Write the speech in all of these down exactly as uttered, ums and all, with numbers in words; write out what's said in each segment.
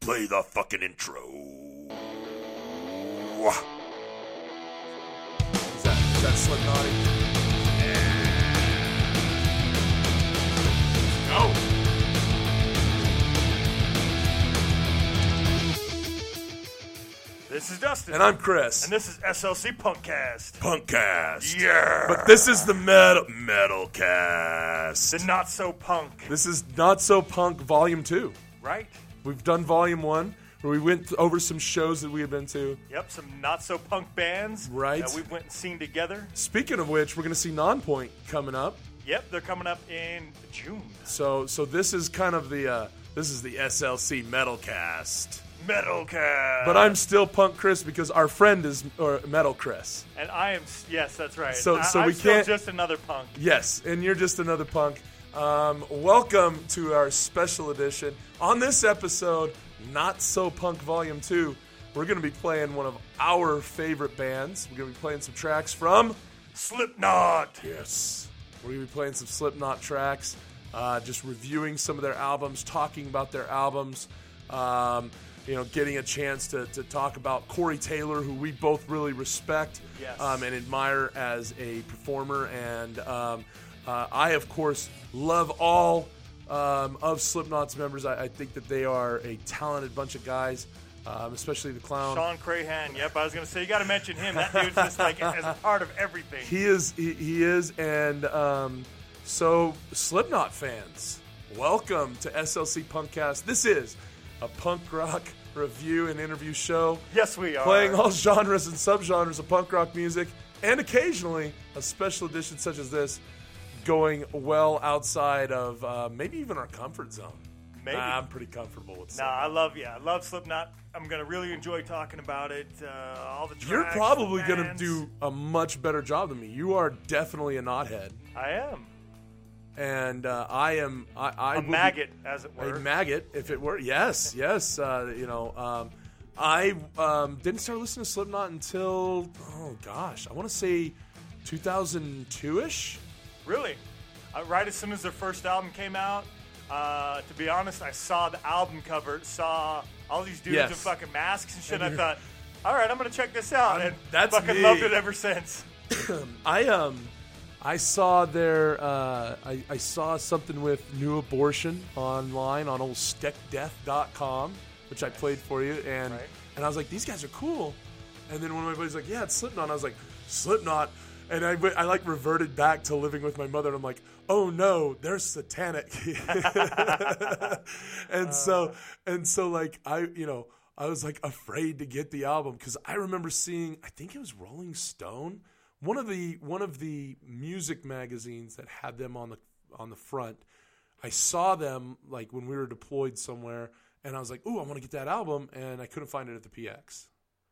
Play the fucking intro. Is that, is that Slipknot? Go. This is Dustin. And I'm Chris. And this is S L C Punkcast. Punkcast. Yeah. But this is the metal Metalcast. The not so punk. This is Not So Punk Volume two. Right? We've done Volume one, where we went over some shows that we had been to. Yep, some not so punk bands Right. that we went and seen together. Speaking of which, we're going to see Nonpoint coming up. Yep, they're coming up in June. So so this is kind of the uh, this is the S L C Metalcast. Metalcast. But I'm still Punk Chris because our friend is or Metal Chris. And I am, yes, that's right. So- I, so I'm we still can't- just another punk. Yes, and you're just another punk. Um, welcome to our special edition. On this episode, Not So Punk Volume two, we're going to be playing one of our favorite bands. We're going to be playing some tracks from Slipknot. Yes. We're going to be playing some Slipknot tracks, uh, just reviewing some of their albums, talking about their albums, um, you know, getting a chance to, to talk about Corey Taylor, who we both really respect Yes. um, and admire as a performer. And um, uh, I, of course, love all um, of Slipknot's members. I, I think that they are a talented bunch of guys, um, especially the clown. Sean Crahan. Yep, I was going to say, you got to mention him. That dude's just like as a part of everything. He is, he, he is, and um, so Slipknot fans, welcome to S L C Punkcast. This is a punk rock review and interview show, Yes, we are. playing all genres and subgenres of punk rock music, and occasionally a special edition such as this, going well outside of uh, maybe even our comfort zone. Maybe. Nah, I'm pretty comfortable with Nah, Slipknot. I love, yeah, I love Slipknot. I'm going to really enjoy talking about it. Uh, all the tracks. You're probably the going to bands. do a much better job than me. You are definitely a knothead. I am. And uh, I am I, I A will be- maggot, as it were. A maggot, if it were. Yes, yes. Uh, you know, um, I um, didn't start listening to Slipknot until, oh gosh, I want to say two thousand two-ish. Really? Uh, right as soon as their first album came out, uh, to be honest, I saw the album cover, saw all these dudes Yes. in fucking masks and shit. And I you're- thought, all right, I'm going to check this out. I'm- And that's fucking me. loved it ever since. I um, I saw their, uh, I, I saw something with New Abortion online on old stick death dot com, which I played for you, and Right. and I was like, these guys are cool. And then one of my buddies was like, yeah, it's Slipknot. I was like, Slipknot. And I, went- I like reverted back to living with my mother, and I'm like, oh no, they're satanic. and so, and so like, I, you know, I was like afraid to get the album because I remember seeing, I think it was Rolling Stone, one of the, one of the music magazines that had them on the, on the front. I saw them like when we were deployed somewhere, and I was like, ooh, I want to get that album. And I couldn't find it at the P X.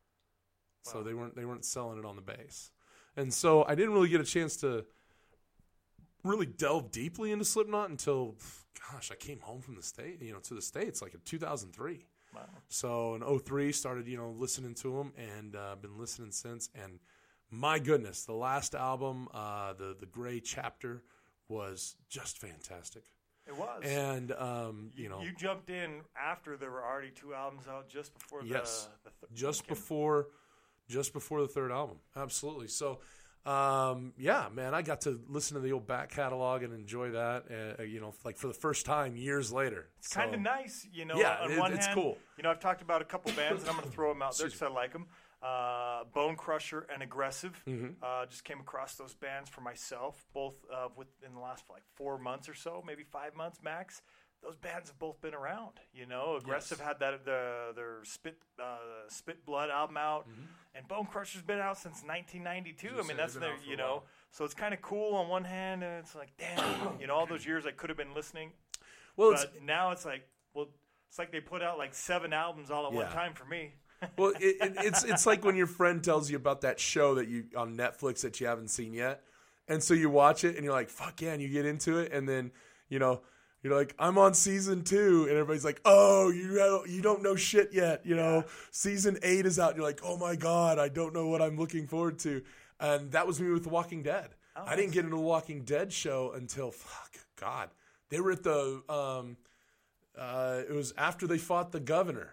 So Wow. they weren't, they weren't selling it on the base. And so I didn't really get a chance to really delve deeply into Slipknot until, gosh, I came home from the state, you know, to the States like in two thousand three. Wow. So in oh three, started, you know, listening to them, and uh, been listening since. And my goodness, the last album, uh, the the Gray Chapter, was just fantastic. It was. And um, you know, You jumped in after there were already two albums out, just before the, Yes. the th- just came- before, just before the third album, absolutely. So. Um, yeah, man, I got to listen to the old back catalog and enjoy that, uh, you know, like for the first time years later. It's kind of nice, you know. Yeah, on it- one it's hand, cool. You know, I've talked about a couple bands, and I'm going to throw them out there Excuse because I like them. Uh, Bone Crusher and Aggressive. Mm-hmm. Uh, just came across those bands for myself, both uh, within the last like four months or so, maybe five months max. Those bands have both been around, you know. Aggressive Yes. had that the their Spit uh, Spit Blood album out, and Bone Crusher's been out since nineteen ninety-two. I Just mean, say that's they've been their, out for a you know. while. So it's kind of cool on one hand, and it's like, damn, you know, all those years I could have been listening. Well, it's, But now it's like, well, it's like they put out like seven albums all at one Yeah. time for me. well, it, it, it's it's like when your friend tells you about that show that you on Netflix that you haven't seen yet, and so you watch it and you're like, "Fuck yeah!" and you get into it, and then you know you're like, "I'm on season two," and everybody's like, "Oh, you have, you don't know shit yet," you know. Season eight is out, and you're like, "Oh my god, I don't know what I'm looking forward to," and that was me with The Walking Dead. Oh, I didn't get into the Walking Dead show until fuck God, they were at the um, uh, it was after they fought the governor.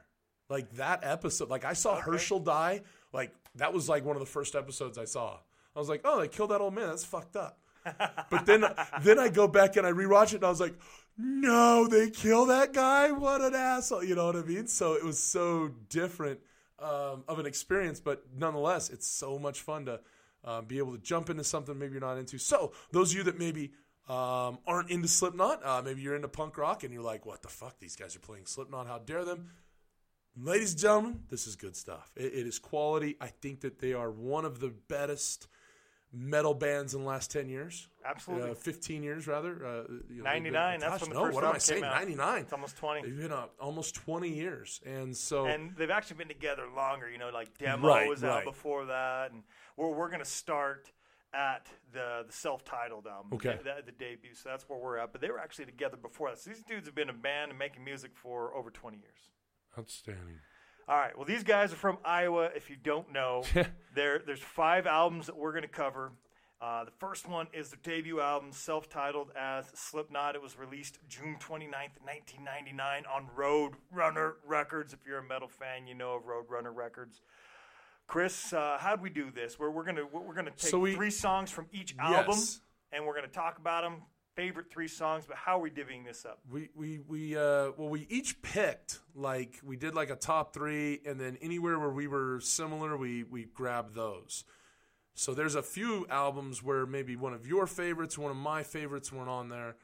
Like that episode, like I saw Okay. Herschel die. Like that was like one of the first episodes I saw. I was like, oh, they killed that old man. That's fucked up. But then, then I go back and I rewatch it, and I was like, no, they kill that guy. What an asshole. You know what I mean? So it was so different um, of an experience, but nonetheless, it's so much fun to uh, be able to jump into something maybe you're not into. So those of you that maybe um, aren't into Slipknot, uh, maybe you're into punk rock, and you're like, what the fuck? These guys are playing Slipknot. How dare them? Ladies and gentlemen, this is good stuff. It, it is quality. I think that they are one of the best metal bands in the last ten years. Absolutely. Uh, fifteen years, rather. Uh, you know, ninety-nine, gosh, that's when the no, first what am I album saying? came out. ninety-nine. It's almost twenty. They've been uh, almost twenty years. And so. And they've actually been together longer. You know, like Demo Right, was right. out before that. And we're, we're going to start at the the self-titled album, Okay. the, the debut. So that's where we're at. But they were actually together before that. So these dudes have been a band and making music for over twenty years. Outstanding. All right. Well, these guys are from Iowa. If you don't know, there there's five albums that we're going to cover. Uh, the first one is their debut album, self-titled as Slipknot. It was released June twenty-ninth, nineteen ninety-nine on Roadrunner Records. If you're a metal fan, you know of Roadrunner Records. Chris, uh, how'd we do this? We're, we're gonna we're gonna take So we- three songs from each album, Yes. and we're gonna talk about them. Favorite three songs, but how are we divvying this up? We we we uh well we each picked like we did like a top three, and then anywhere where we were similar we we grabbed those. So there's a few albums where maybe one of your favorites, one of my favorites weren't on there.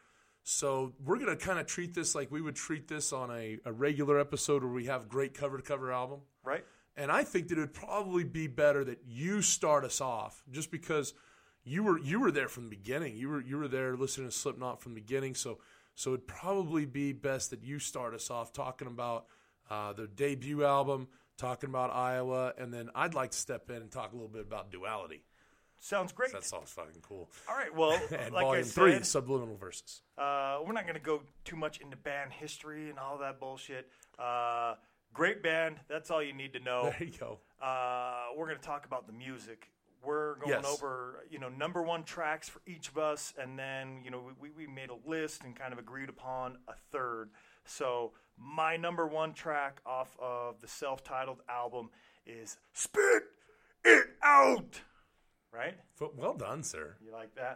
So we're gonna kind of treat this like we would treat this on a, a regular episode where we have great cover to cover album. Right? And I think that it would probably be better that you start us off, just because you were you were there from the beginning. You were you were there listening to Slipknot from the beginning. So so it'd probably be best that you start us off talking about uh, their debut album, talking about Iowa, and then I'd like to step in and talk a little bit about Duality. Sounds great. That sounds fucking cool. All right. Well, And like I volume said, three, Subliminal Verses. Uh, we're not going to go too much into band history and all that bullshit. Uh, great band. That's all you need to know. There you go. Uh, we're going to talk about the music. We're going Yes. over, you know, number one tracks for each of us, and then, you know, we, we made a list and kind of agreed upon a third. So my number one track off of the self-titled album is "Spit It Out." Right? Well done, sir. You like that?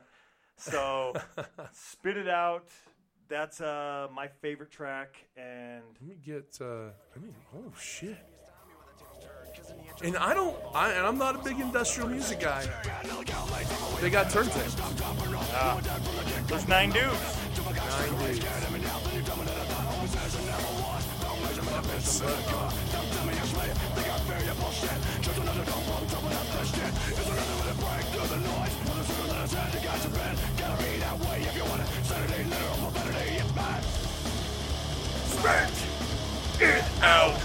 So, Spit It Out. That's uh, my favorite track. And Let me get. Uh, I mean, oh shit. And I don't. I, and I'm not a big industrial music guy. They got turntables. uh, those nine dudes. Nine dudes. That's, uh, Spit it out.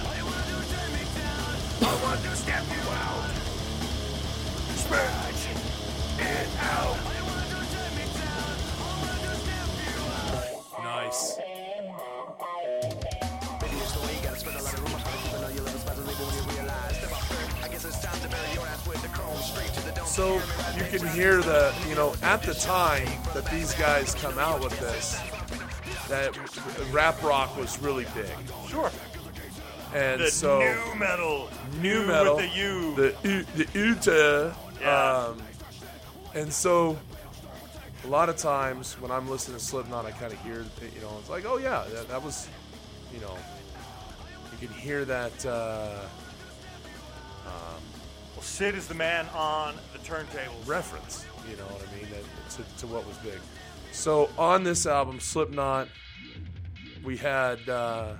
I want to stamp you out. Spit it out. Nice. So you can hear the, you know, at the time that these guys come out with this, that rap rock was really big. Sure. And The so new metal. new New metal, with the U. the U- the Uta, Yeah. um, and so a lot of times when I'm listening to Slipknot, I kind of hear, you know, it's like, oh yeah, that, that was, you know, you can hear that. Uh, Well, Sid is the man on the turntables. reference, you know what I mean, that, to, to what was big. So on this album, Slipknot, we had, uh,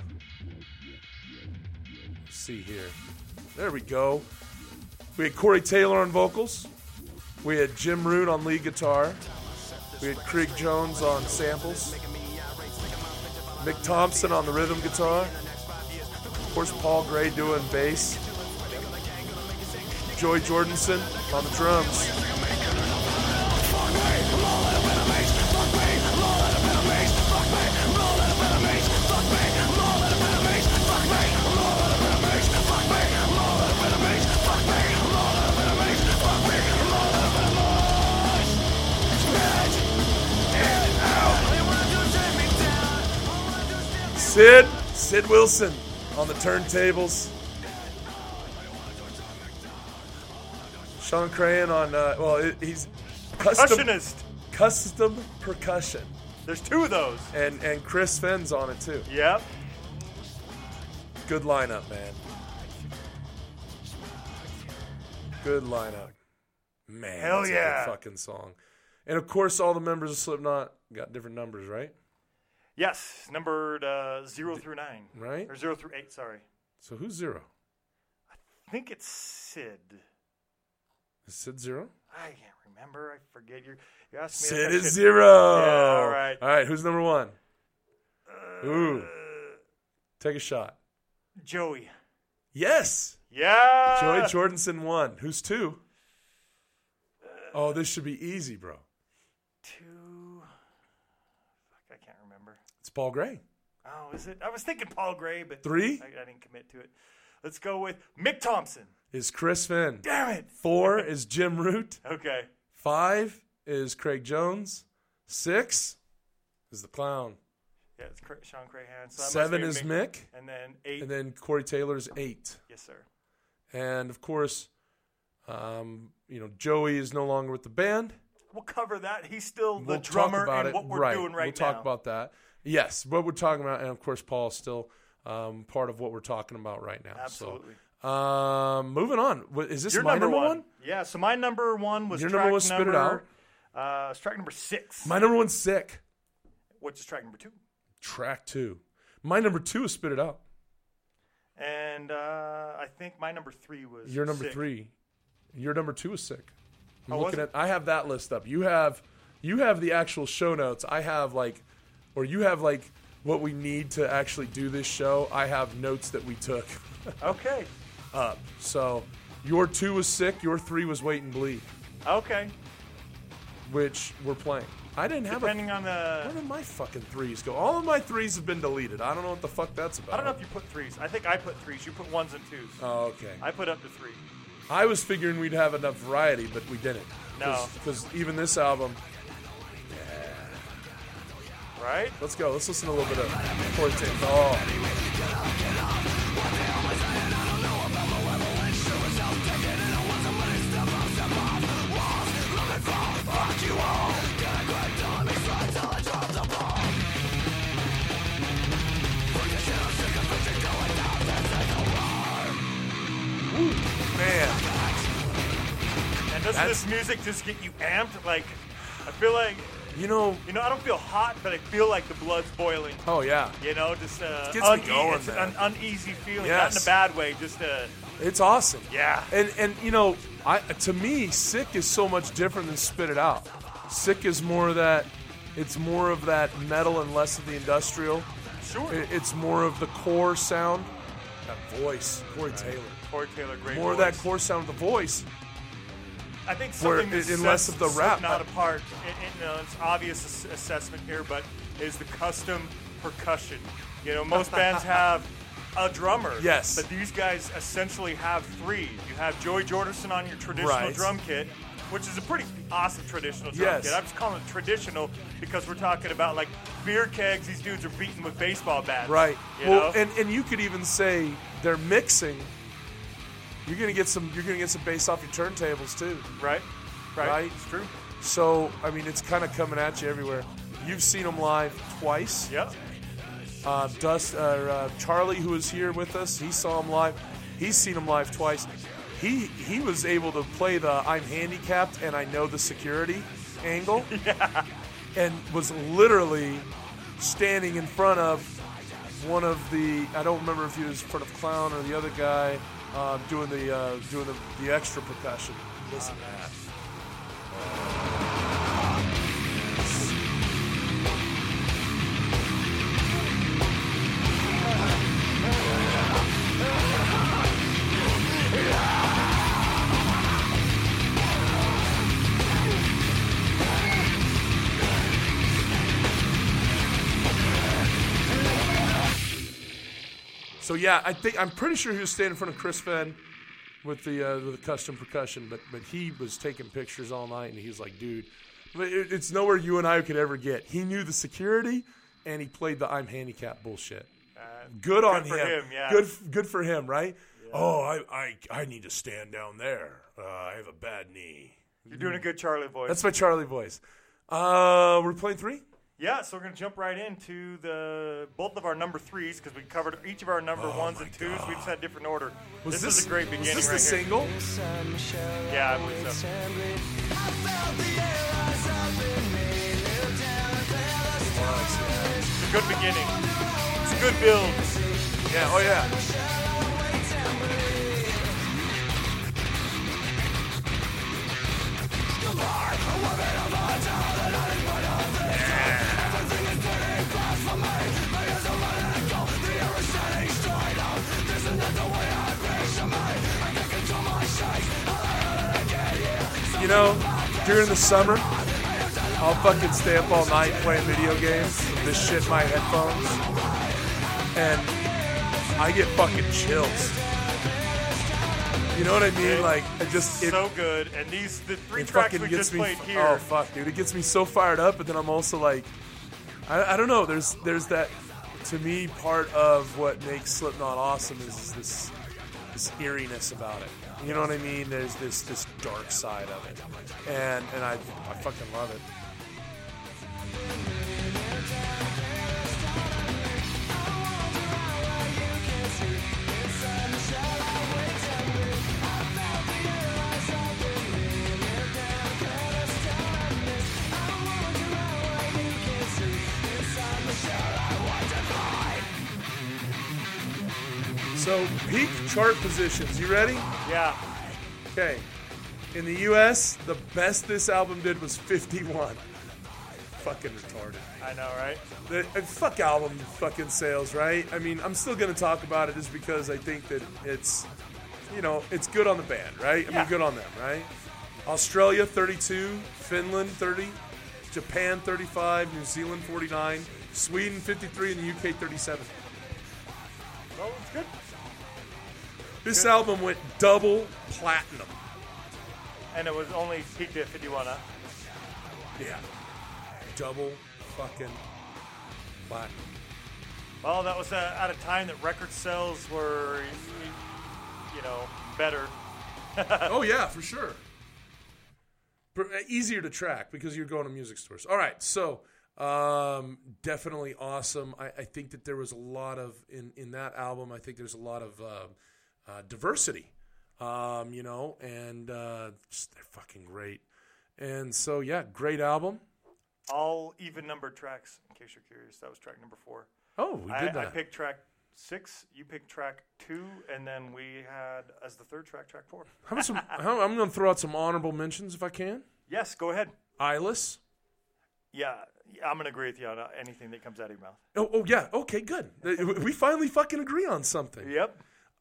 let's see here, there we go. We had Corey Taylor on vocals. We had Jim Root on lead guitar. We had Craig Jones on samples. Mick Thompson on the rhythm guitar. Of course, Paul Gray doing bass. Joey Jordanson on the drums. Sid, Sid Wilson on the turntables. Sean Crahan on, uh, well, it, he's custom, Percussionist. custom percussion. There's two of those. And and Chris Fenn's on it too. Yep. Good lineup, man. Good lineup. Man, Hell that's a yeah. good fucking song. And of course, all the members of Slipknot got different numbers, right? Yes, numbered uh, zero through nine. Right? Or zero through eight, sorry. So who's zero? I think it's Sid. Is Sid zero? I can't remember. I forget. You're, you asked me. Sid I is should- zero. Yeah, all right. All right, who's number one? Uh, Ooh. Take a shot. Joey. Yes. Yeah. Joey Jordison one. Who's two? Oh, this should be easy, bro. Two. Fuck, I can't remember. It's Paul Gray. Oh, is it? I was thinking Paul Gray, but Three? I, I didn't commit to it. Let's go with Mick Thompson. Is Chris Finn. Damn it. Four is Jim Root. Okay. Five is Craig Jones. Six is the Clown. Yeah, it's Cra- Sean Crahan. So that must Seven be is Mick. Mick. And then eight. And then Corey Taylor's eight. Yes, sir. And of course, um, you know, Joey is no longer with the band. We'll cover that. He's still the We'll drummer talk about and it. what we're right. doing right we'll now. talk about that. Yes, what we're talking about, and of course, Paul's still um, part of what we're talking about right now. Absolutely. So, um, moving on. What- Is this Your my number, number one. one? Yeah, so my number one was Your track number was Spit It number, uh, it's track number six. My number one's Sick. Which is track number two. Track two. My number two is Spit It Out. And uh, I think my number three was Your number Sick. three. Your number two is Sick. I'm Oh, was looking it? at. I have that list up. You have, you have the actual show notes. I have like, or you have like what we need to actually do this show. I have notes that we took Okay. up. So your two was Sick. Your three was Wait and Bleed, Okay. which we're playing. I didn't have Depending a. on Where the... did my fucking threes go? All of my threes have been deleted. I don't know what the fuck that's about. I don't know if you put threes. I think I put threes. You put ones and twos. Oh, okay. I put up to three. I was figuring we'd have enough variety, but we didn't. No. Because even this album. Right? Let's go. Let's listen to a little bit of Corey Taylor. Oh. Ooh, man. And doesn't That's- this music just get you amped? Like, I feel like, You know, you know, I don't feel hot, but I feel like the blood's boiling. oh, yeah. You know, just uh, Gets me une- going, it's man. an uneasy feeling, Yes. not in a bad way. Just uh, It's awesome. yeah. And and you know, I to me, Sick is so much different than Spit It Out. Sick is more of that. It's more of that metal and less of the industrial. Sure. It, it's more of the core sound. That voice, Corey Taylor. Corey Taylor, great More of voice. that core sound with the voice. I think where something that in less sets of the rap, Slipknot but- apart. It, it, you know, it's obvious ass- assessment here, but is the custom percussion. You know, most bands have a drummer. Yes. But these guys essentially have three. You have Joey Jordison on your traditional Right. drum kit, which is a pretty awesome traditional drum Yes. kit. I'm just calling it traditional because we're talking about like beer kegs. These dudes are beating with baseball bats. Right. You well, know? and and you could even say they're mixing. You're gonna get some. You're gonna get some bass off your turntables too. right. Right. Right. It's true. So I mean, it's kind of coming at you everywhere. You've seen them live twice. Yep. Uh, Dust, uh, uh, Charlie, who was here with us, he saw him live. He's seen him live twice. He he was able to play the I'm handicapped and I know the security angle, Yeah. and was literally standing in front of one of the I don't remember if he was in front of Clown or the other guy uh, doing the uh, doing the, the extra percussion. Listen to that. So yeah, I think I'm pretty sure he was standing in front of Chris Fenn with the uh, the custom percussion, but but he was taking pictures all night, and he was like, dude, but it, it's nowhere you and I could ever get. He knew the security, and he played the I'm handicapped bullshit. good on for him. him, yeah. Good, good for him, right? Yeah. Oh, I, I, I need to stand down there. Uh, I have a bad knee. You're doing a good Charlie voice. That's my Charlie voice. Uh, we're playing three? Yeah, so we're going to jump right into the both of our number threes because we covered each of our number Oh ones and twos. We just had different order. Was this, this is a great beginning was this right the here. single? Yeah, I believe so. It's a good beginning. It's a good build. Yeah, oh yeah. You know, during the summer, I'll fucking stay up all night playing video games, this shit in my headphones, and I get fucking chills. You know what I mean? Like, I just it, so good. And these the three it tracks fucking we gets just me. played here. Oh fuck, dude! It gets me so fired up, but then I'm also like, I, I don't know. There's there's that to me part of what makes Slipknot awesome is, is this this eeriness about it. You know what I mean? There's this this dark side of it, and and I I fucking love it. So, peak chart positions. You ready? Yeah. Okay. In the U S, the best this album did was fifty-one. Fucking retarded. I know, right? The, uh, fuck album fucking sales, right? I mean, I'm still going to talk about it just because I think that it's, you know, it's good on the band, right? I Yeah. mean, good on them, right? Australia, thirty-two. Finland, thirty. Japan, thirty-five. New Zealand, forty-nine. Sweden, fifty-three. And the U K, thirty-seven. Well, it's good. This Good. album went double platinum. And it was only peaked at fifty-one, huh? Yeah. Double fucking platinum. Well, that was uh, at a time that record sales were, you know, better. Oh, yeah, for sure. Per- Easier to track because you're going to music stores. All right, so um, definitely awesome. I, I think that there was a lot of, in, in that album, I think there's a lot of uh, uh, diversity, um, you know, and uh, just, they're fucking great. And so, yeah, great album. All even numbered tracks, in case you're curious. That was track number four. Oh, we I, did that. I picked track six, you picked track two, and then we had, as the third track, track four. How about some, how, I'm going to throw out some honorable mentions if I can. Yes, go ahead. Eyeless. Yeah, yeah, I'm going to agree with you on uh, anything that comes out of your mouth. Oh, oh, yeah. Okay, good. We finally fucking agree on something. Yep.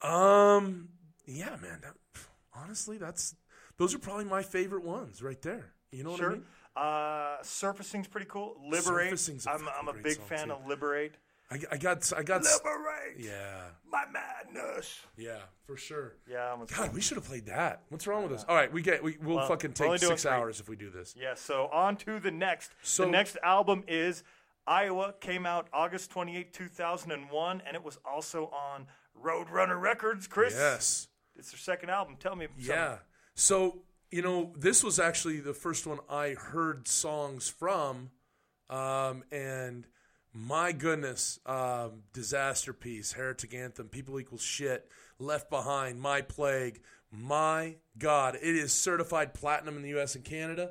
Um, yeah, man. That, honestly, that's those are probably my favorite ones right there. You know what Sure. I mean? Uh, Surfacing's pretty cool. Liberate. Surfacing's a I'm, fucking I'm a great big song, fan too. of Liberate. I, I got, I got. Liberate Yeah, my madness. yeah, for sure. Yeah, I'm a God, we should have played that. What's wrong with us? All right, we get, we, we'll Well, fucking we're only take doing six three. hours if we do this. Yeah, so on to the next. So- the next album is Iowa, came out August twenty-eighth, two thousand one, and it was also on Roadrunner Records. Chris, Yes. it's their second album. Tell me something. Yeah. So, you know, this was actually the first one I heard songs from. Um, and my goodness, um, Disaster Piece, Heretic Anthem, People Equal Shit, Left Behind, My Plague. My God, it is certified platinum in the U S and Canada.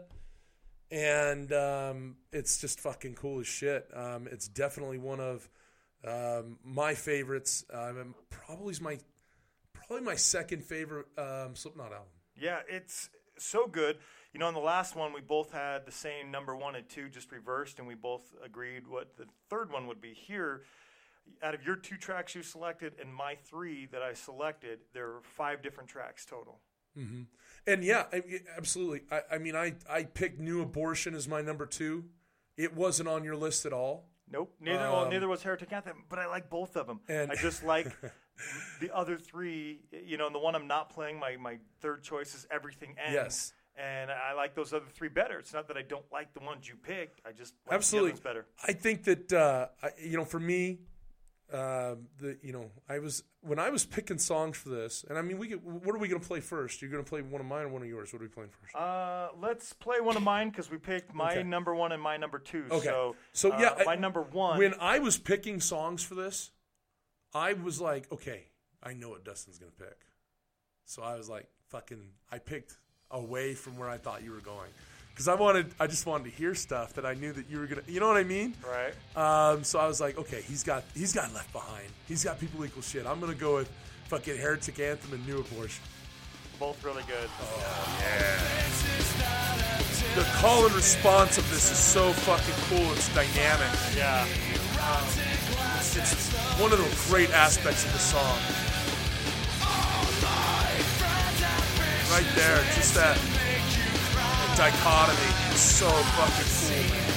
And um, it's just fucking cool as shit. Um, it's definitely one of um, my favorites. Um, probably is my probably my second favorite um, Slipknot album. Yeah, it's so good. You know, in the last one, we both had the same number one and two, just reversed, and we both agreed what the third one would be. Here, out of your two tracks you selected and my three that I selected, there are five different tracks total. Mm-hmm. And yeah, I, absolutely. I, I mean, I, I picked New Abortion as my number two. It wasn't on your list at all. Nope, neither. Um, well, neither was Heretic Anthem, but I like both of them. And- I just like the other three. You know, and the one I'm not playing, my my third choice is Everything Ends. Yes. And I like those other three better. It's not that I don't like the ones you picked. I just like Absolutely. the others better. I think that, uh, I, you know, for me, uh, the you know I was when I was picking songs for this, and I mean we could, what are we gonna play first? You're gonna play one of mine or one of yours? What are we playing first? Uh, let's play one of mine because we picked my Okay. number one and my number two. Okay. So, So, uh, yeah, I- my number one. When I was picking songs for this, I was like, okay, I know what Dustin's gonna pick. So I was like, fucking, I picked away from where I thought you were going. Because I wanted, I just wanted to hear stuff that I knew that you were gonna, you know what I mean? Right. Um, so I was like, okay, he's got, he's got Left Behind. He's got People Equal Shit. I'm gonna go with fucking Heretic Anthem and New Abortion. Both really good. The call and response of this is so fucking cool. It's dynamic. Yeah. It's, it's one of the great aspects of the song. Right there, just that, that dichotomy is so fucking cool, man.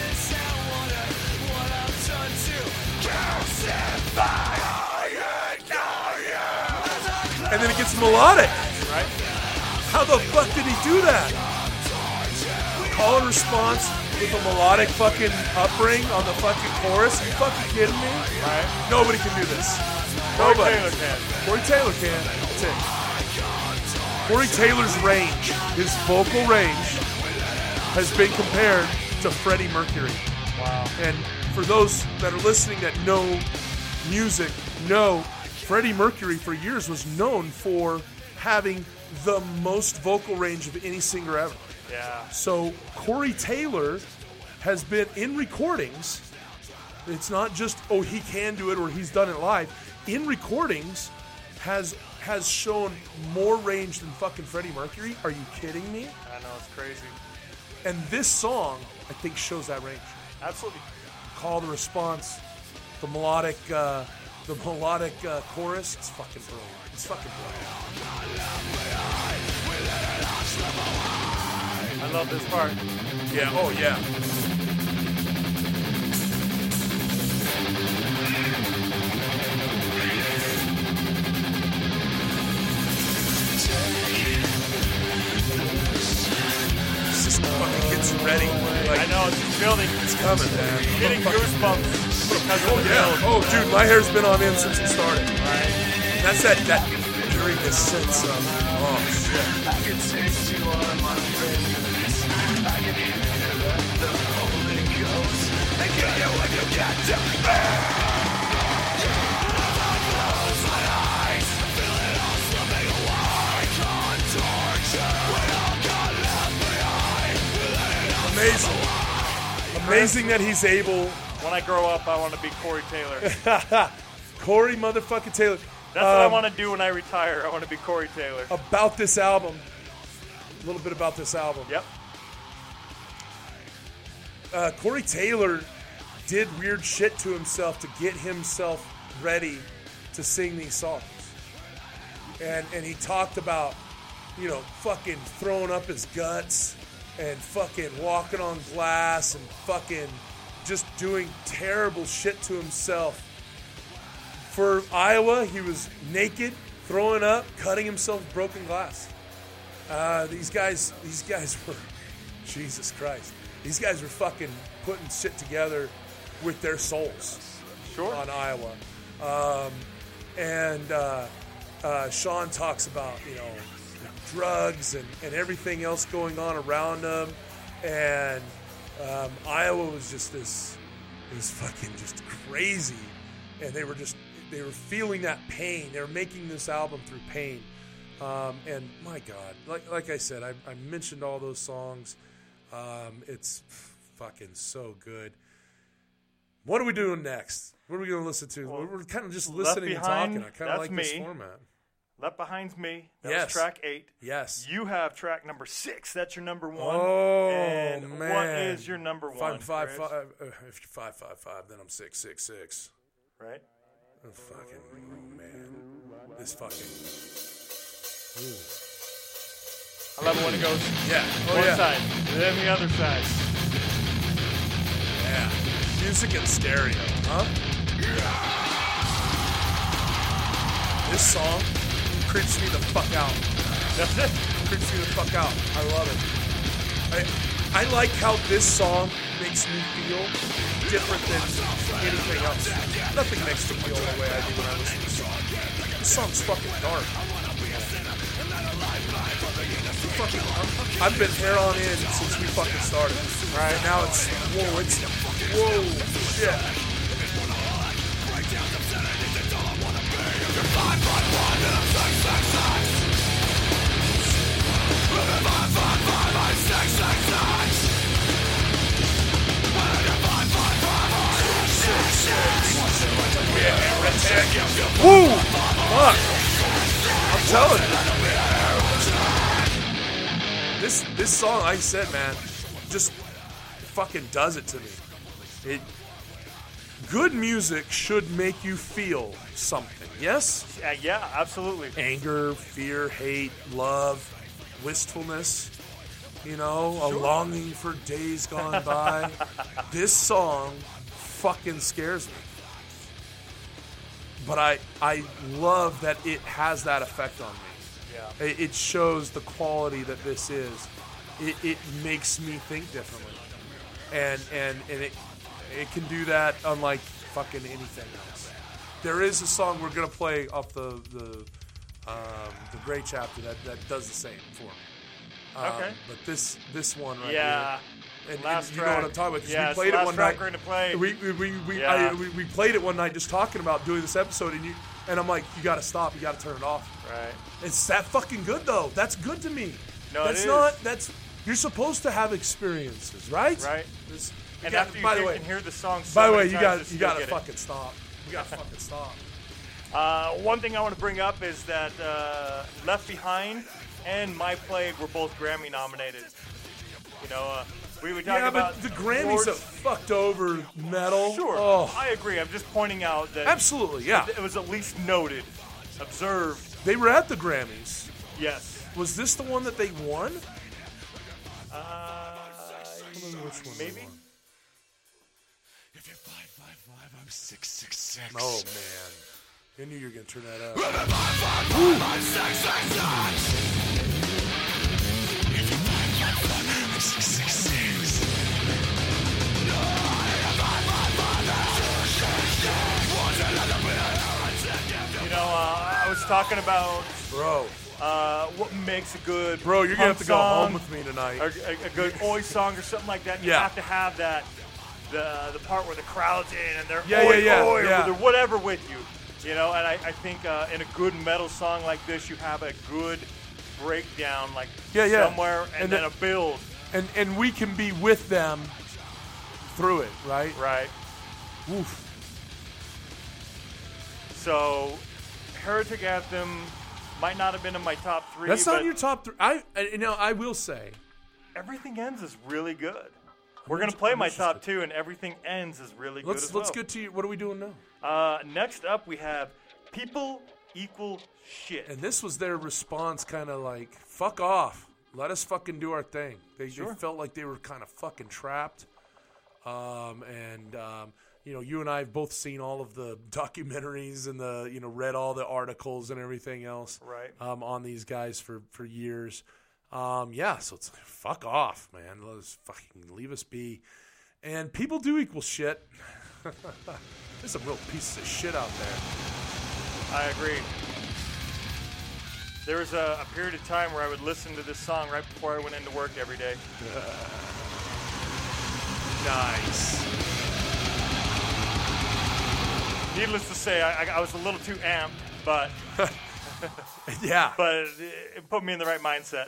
And then it gets melodic. Right. How the fuck did he do that? Call and response with a melodic fucking upbring on the fucking chorus. Are you fucking kidding me? Right. Nobody can do this. Corey Nobody. Taylor can. Corey Taylor can. That's it. Corey Taylor's range, his vocal range, has been compared to Freddie Mercury. Wow. And for those that are listening that know music, know Freddie Mercury for years was known for having the most vocal range of any singer ever. Yeah. So Corey Taylor has been in recordings. It's not just, oh, he can do it or he's done it live. In recordings, has has shown more range than fucking Freddie Mercury. Are you kidding me? I know, it's crazy. And this song, I think, shows that range. Absolutely. Call the response, the melodic, uh, the melodic uh, chorus. It's fucking brilliant. It's fucking brilliant. I love this part. Yeah. Oh yeah. It's just fucking gets ready. Like, I know, it's building. it's coming, man. I'm getting goosebumps because of the Yeah. build. Oh, dude, my hair's been on end since it started. Right. That's that that curious sense of oh shit. Amazing. Amazing that he's able. When I grow up, I want to be Corey Taylor. That's Corey motherfucking Taylor. what I Um, want to do when I retire. I want to be Corey Taylor. About this album. A little bit about this album. Yep. Uh, Corey Taylor did weird shit to himself to get himself ready to sing these songs. And and he talked about, you know, fucking throwing up his guts and fucking walking on glass and fucking just doing terrible shit to himself. For Iowa, he was naked, throwing up, cutting himself with broken glass. Uh, these guys, these guys were, Jesus Christ. These guys were fucking putting shit together with their souls Sure. on Iowa. Um, and uh, uh, Sean talks about, you know, drugs and, and everything else going on around them. And um, Iowa was just this, this fucking just crazy. And they were just, they were feeling that pain. They were making this album through pain. Um, and my God, like like I said, I, I mentioned all those songs. Um, it's fucking so good. What are we doing next? What are we going to listen to? Well, We're kind of just Left listening Behind, and talking. I kind that's of like this me. format. Left Behind's Me. That Yes. was track eight. Yes. You have track number six. That's your number one. Oh, and man. what is your number If one? I'm five, Chris? five, uh, if you're five, five, five, then I'm six, six, six. Right? Oh, fucking, oh, man. This fucking. Ooh. I love it when it goes Yeah. Oh, one yeah. side, and then the other side. Yeah. Music and stereo, huh? This song creeps me the fuck out. That's it. Creeps me the fuck out. I love it. I, I like how this song makes me feel different than anything else. Nothing makes me feel the way I do when I listen to this song. This song's fucking dark. Fucking, I've been hair on in since we fucking started. Right now it's whoa, it's whoa, shit. Woo! Fuck! I'm telling you. This this song, like I said, man, just fucking does it to me. It good music should make you feel something. Yes? Uh, yeah, absolutely. Anger, fear, hate, love, wistfulness. You know, a Sure. longing for days gone by. This song fucking scares me. But I I love that it has that effect on me. Yeah. It, it shows the quality that this is. It, it makes me think differently. And and and it it can do that unlike fucking anything else. There is a song we're gonna play off the the um, the Grey chapter that, that does the same for me. Um, Okay. But this this one right Yeah. here, and, Last and you track. know what I'm talking about. 'Cause Yeah, we it's played the it last one track night. we're gonna play. We we we we, Yeah. I, we we played it one night just talking about doing this episode, and you and I'm like, you got to stop, you got to turn it off. Right. It's that fucking good though. That's good to me. No, it that's is. not. That's you're supposed to have experiences, right? Right. This, you And got- after you by hear, the way, can hear the song so by the way, many you times, got just you still got to get it. fucking stop. You got to fucking stop. Uh, one thing I want to bring up is that uh, Left Behind and My Plague were both Grammy nominated. You know, uh, we were talking Yeah, about but the Grammys awards. have fucked over metal. Sure, Oh, I agree. I'm just pointing out that absolutely. Yeah, it was at least noted, observed. they were at the Grammys. Yes. Was this the one that they won? Uh, Which one? maybe. If you're five five five, I'm six six six. Oh man, I knew you were gonna turn that up. I'm six six six. If you're five five five, I'm six six six. You know, uh, I was talking about Bro, uh, what makes a good bro, you're gonna have punk to go song, home with me tonight. or a, a good oi song or something like that. You Yeah. have to have that the the part where the crowd's in and they're Yeah, oi, yeah, yeah, oi, or yeah. they're whatever with you. You know, and I, I think uh, in a good metal song like this, you have a good breakdown, like Yeah, yeah. somewhere, and, And then the- a build. and and we can be with them through it, right? Right. Oof. So, Heretic Anthem might not have been in my top three. That's but not your top three. I, I you know I will say Everything Ends is really good. We're gonna play I'm my interested. top two, and Everything Ends is really good let's as let's well. get to you. What are we doing now? Uh, next up, we have People Equal Shit. And this was their response, kind of like fuck off, let us fucking do our thing. They, Sure. they felt like they were kind of fucking trapped. Um, and um, you know, you and I have both seen all of the documentaries and the you know read all the articles and everything else. Right. Um, on these guys for for years. Um, yeah, so it's like, fuck off, man. Let us fucking leave us be. And people do equal shit. There's some real pieces of shit out there. I agree. There was a, a period of time where I would listen to this song right before I went into work every day. Nice. Needless to say, I, I, I was a little too amped, but Yeah. but it, it put me in the right mindset.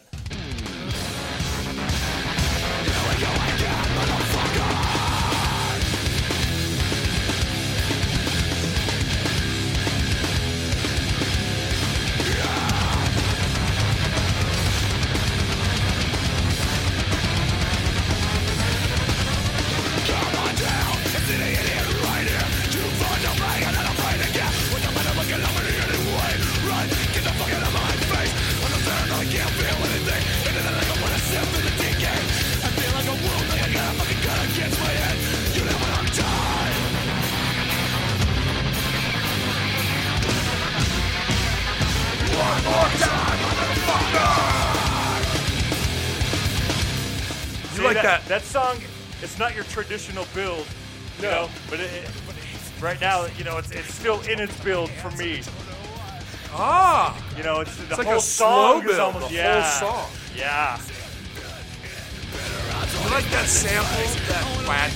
I can't feel anything. See, like that, that. that song, it's not your traditional build, you No. know, but it, it, right now, you know, it's it's still in its build for me. Ah, You know, it's the it's like whole a slow song build. is almost the yeah, whole song. yeah. You like that sample? That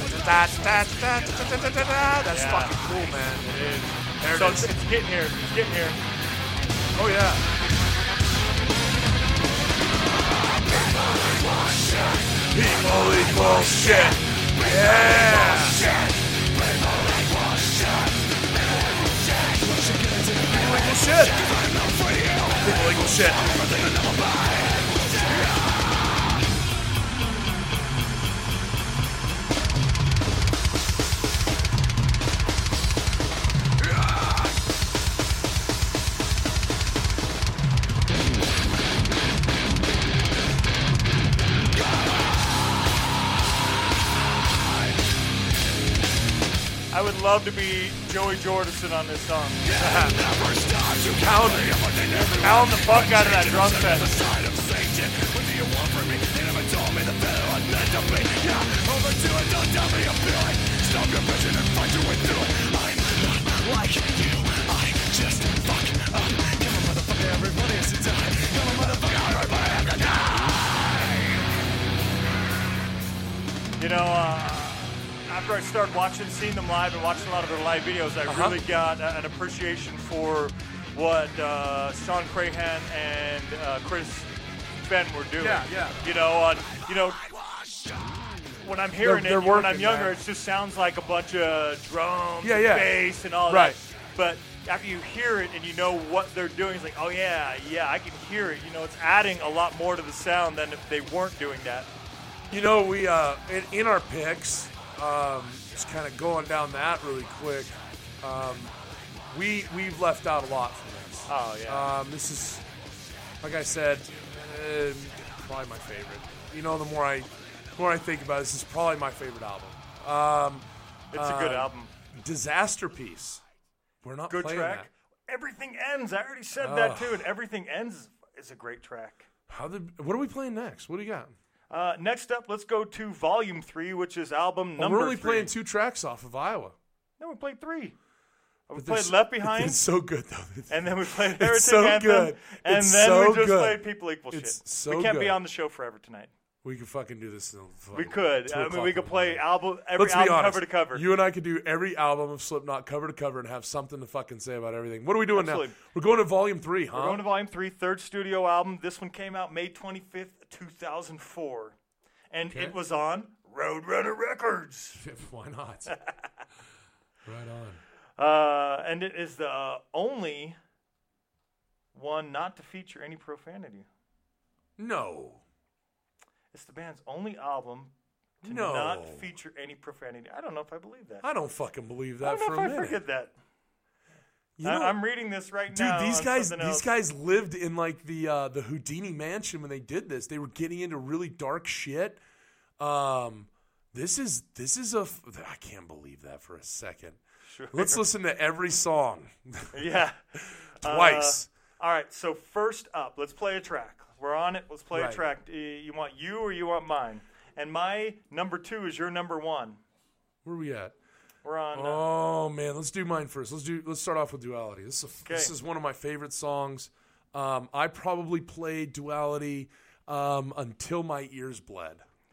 that's Yeah. fucking cool, man. It is. There So it it's, is. it's getting here. It's getting here. Oh yeah. People equal shit. Yeah. People equal shit. People equal shit. I would love to be Joey Jordison on this song. Pound Pound the fuck out of that drum set. You know, uh, after I started watching, seeing them live and watching a lot of their live videos, I Uh-huh. really got uh, an appreciation for what uh, Sean Crahan and uh, Chris Ben were doing. Yeah, yeah. You know, on you know, when I'm hearing They're- it, they're when I'm working, younger, man. it just sounds like a bunch of drums, Yeah, and yeah. bass, and all Right. that. But after you hear it and you know what they're doing, it's like, oh yeah, yeah, I can hear it. You know, it's adding a lot more to the sound than if they weren't doing that. You know, we uh, in, in our picks, um, just kind of going down that really quick. Um, we we've left out a lot from this. Oh yeah. Um, this is, like I said, uh, probably my favorite. You know, the more I, the more I think about it, this is probably my favorite album. Um, It's a good uh, album. Disaster Piece. We're not Good playing track. that. Everything Ends. I already said that Ugh. too. And Everything Ends is, is a great track. How did? What are we playing next? What do you got? Uh, next up, let's go to Volume Three, which is album Oh, number we're only three. playing two tracks off of Iowa. No, we played three. We But played this- Left Behind, It's so good though. and then we played It's Heretic so Anthem, good. and It's then so we just good. played People Equal It's Shit. so we can't be good. on the show forever tonight. We could fucking do this. Till We fucking could. two I mean, o'clock we in could the play morning. album every Let's be album honest. cover to cover. You and I could do every album of Slipknot cover to cover and have something to fucking say about everything. What are we doing Absolutely. now? We're going to Volume Three, huh? We're going to Volume Three, third studio album. This one came out May twenty-fifth, two thousand four, and Okay. it was on Roadrunner Records. Why not? Right on. Uh, and it is the uh, only one not to feature any profanity. No. It's the band's only album to No. not feature any profanity. I don't know if I believe that. I don't fucking believe I that don't for know a if I minute. forget that. You I, know, I'm reading this right dude, now. these on guys, something these else. guys lived in like the uh, the Houdini mansion when they did this. They were getting into really dark shit. Um, this is this is a. f- I can't believe that for a second. Sure. Let's listen to every song Yeah. twice. Uh, all right. So first up, let's play a track. We're on it. Let's play Right. a track. Uh, You want you or you want mine? And my number two is your number one. Where are we at? We're on. Uh, Oh man, let's do mine first. Let's do. Let's start off with Duality. This is a, this Okay. is one of my favorite songs. Um, I probably played Duality um, until my ears bled.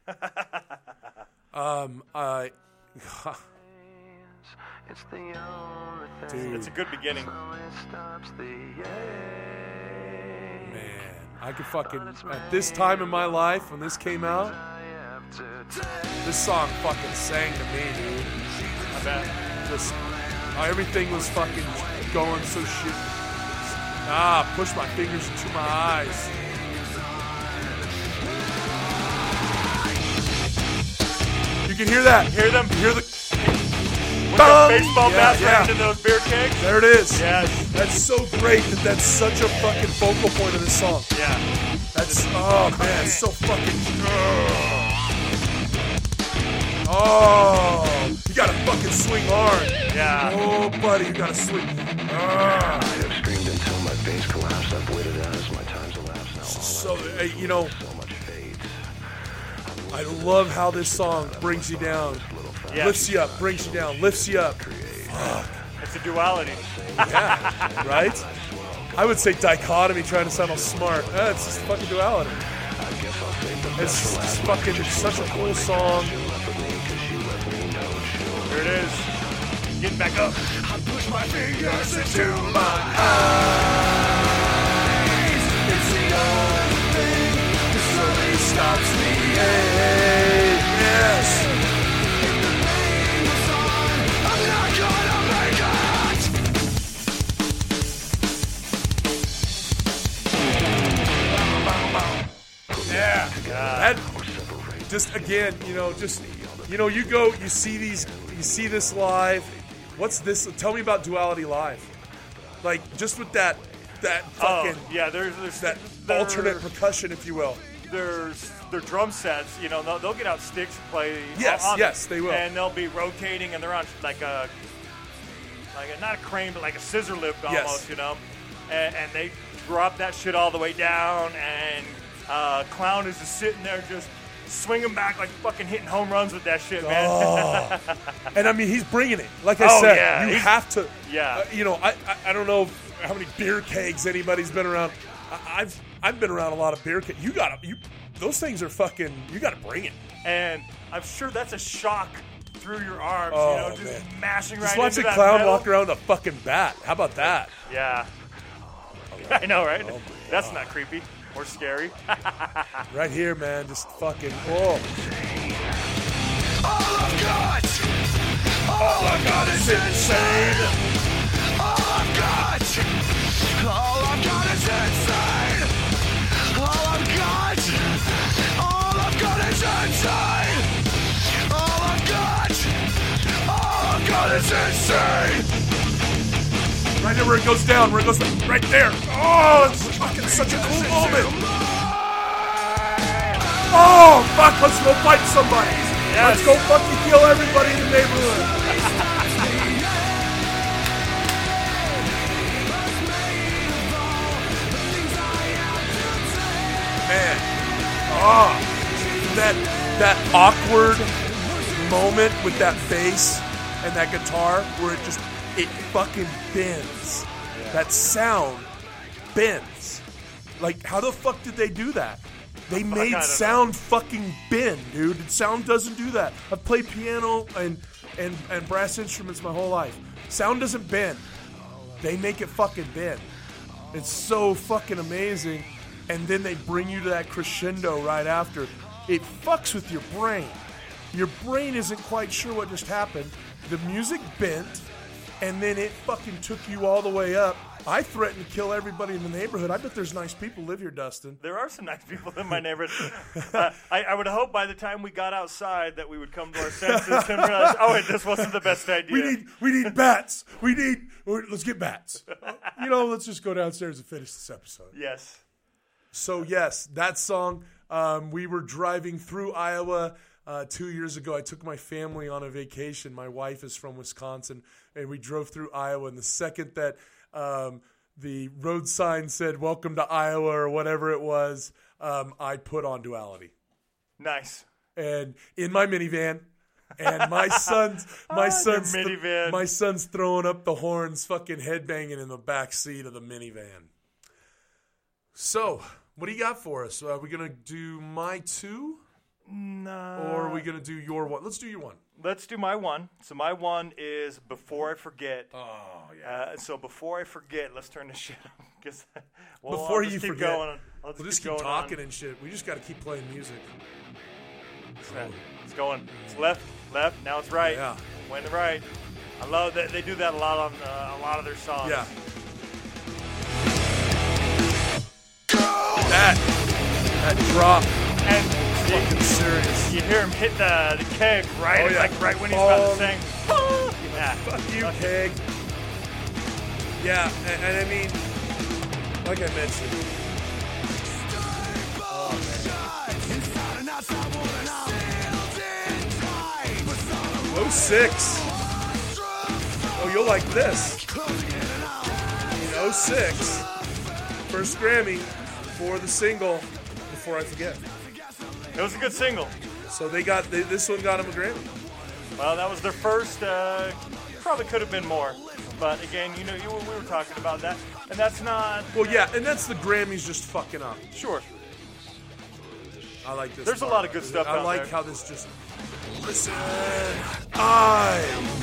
um, I, It's the only thing dude, it's a good beginning. that stops the man, I could fucking at this time in my life when this came out, I have to take. this song fucking sang to me, dude. I bet. Just uh, everything was fucking going so shit. Ah, push my fingers into my eyes. You can hear that. Hear them? You hear the. With Bum! the baseball Yeah, bats yeah. right into those beer kegs? There it is. Yes. That's so great that that's such a fucking focal point of this song. Yeah. That's oh man, it's so fucking. Oh, you gotta fucking swing hard. Yeah. Oh, buddy, you gotta swing. Ah. I have screamed until my face collapsed. I've waited as my time's elapsed. Now all So I uh, you know, so much fate. I love how this song brings you down, Yeah. lifts you up, brings you down, lifts you up. It's a duality. Yeah, right? I would say dichotomy, trying to sound all smart. Uh, it's just fucking duality. It's just, just fucking, it's such a cool song. Here it is. Getting back up. I push my fingers into my eyes. It's the only thing that slowly stops me. Hey, yes. If the pain goes on, I'm not gonna make it. Yeah. That, just again, you know, just, you know, you go, you see these, you see this live. What's this? Tell me about Duality Live. Like, just with that, that fucking, Oh, yeah, there's, there's that there- alternate percussion, if you will. There's their drum sets, you know, they'll, they'll get out sticks and play. Yes, on yes, them, they will. And they'll be rotating, and they're on like a, like a, not a crane, but like a scissor lift almost, Yes. you know. And, and they drop that shit all the way down, and uh, Clown is just sitting there just swinging back like fucking hitting home runs with that shit, man. Oh. And I mean, he's bringing it. Like I Oh, said, yeah, you he's- have to. yeah. uh, you know, I, I I don't know how many beer kegs anybody's been around. I, I've I've been around a lot of beer kegs. You gotta you. Those things are fucking. You gotta bring it. And I'm sure that's a shock through your arms, Oh, you know, just man. mashing Just right watch into a that clown metal. walk around with a fucking bat. How about that? Yeah. I know, right? Oh, my That's God. not creepy or scary. Right here, man. Just fucking. Oh. All I've got, all I've got is insane. All I've got, all I've got is insane. All I've got, all I've got is insane. All I've got, all I've got is insane. Right there where it goes down, where it goes right there. Oh, it's fucking such a cool moment. Oh, fuck, let's go fight somebody. Yes. Let's go fucking kill everybody in the neighborhood. Man. Oh, that, that awkward moment with that bass and that guitar where it just, it fucking bends. That sound bends. Like, how the fuck did they do that? They I made don't sound fucking bend, dude. Sound doesn't do that. I've played piano and, and, and brass instruments my whole life. Sound doesn't bend. They make it fucking bend. It's so fucking amazing. And then they bring you to that crescendo right after. It fucks with your brain. Your brain isn't quite sure what just happened. The music bent, and then it fucking took you all the way up. I threatened to kill everybody in the neighborhood. I bet there's nice people live here, Dustin. There are some nice people in my neighborhood. Uh, I, I would hope by the time we got outside that we would come to our senses and realize, oh, wait, this wasn't the best idea. We need we need bats. We need let's get bats. You know, let's just go downstairs and finish this episode. Yes. So yes, that song. Um, we were driving through Iowa uh, two years ago. I took my family on a vacation. My wife is from Wisconsin, and we drove through Iowa. And the second that um, the road sign said "Welcome to Iowa" or whatever it was, um, I put on Duality. Nice. And in my minivan, and my son's my Ah, son's your minivan. my son's throwing up the horns, fucking headbanging in the back seat of the minivan. So, what do you got for us? Are we gonna do my two, No. or are we gonna do your one? Let's do your one. Let's do my one. So my one is Before I Forget. Oh Uh, so before I forget, let's turn this shit on. 'Cause, well, Before I'll just you keep forget, going. I'll just we'll just keep, keep going talking on. and shit. We just got to keep playing music. It's going. It's left, left. Now it's right. Yeah. Went to right. I love that they do that a lot on uh, a lot of their songs. Yeah. That that drop, And fucking you, serious. you hear him hit the, the keg right, Oh, yeah. like right when he's about to Um, sing. Yeah. Fuck you, pig. Yeah, and, and I mean, like I mentioned, oh six. Oh, you'll like this. In oh six, first Grammy for the single Before I Forget. It was a good single. So they got they, this one got him a Grammy. Well, that was their first. Uh, probably could have been more, but again, you know, you were, we were talking about that, and that's not. Well, yeah, and that's the Grammys just fucking up. Sure. I like this. There's a part. lot of good stuff I out like there. how this just. Listen, I.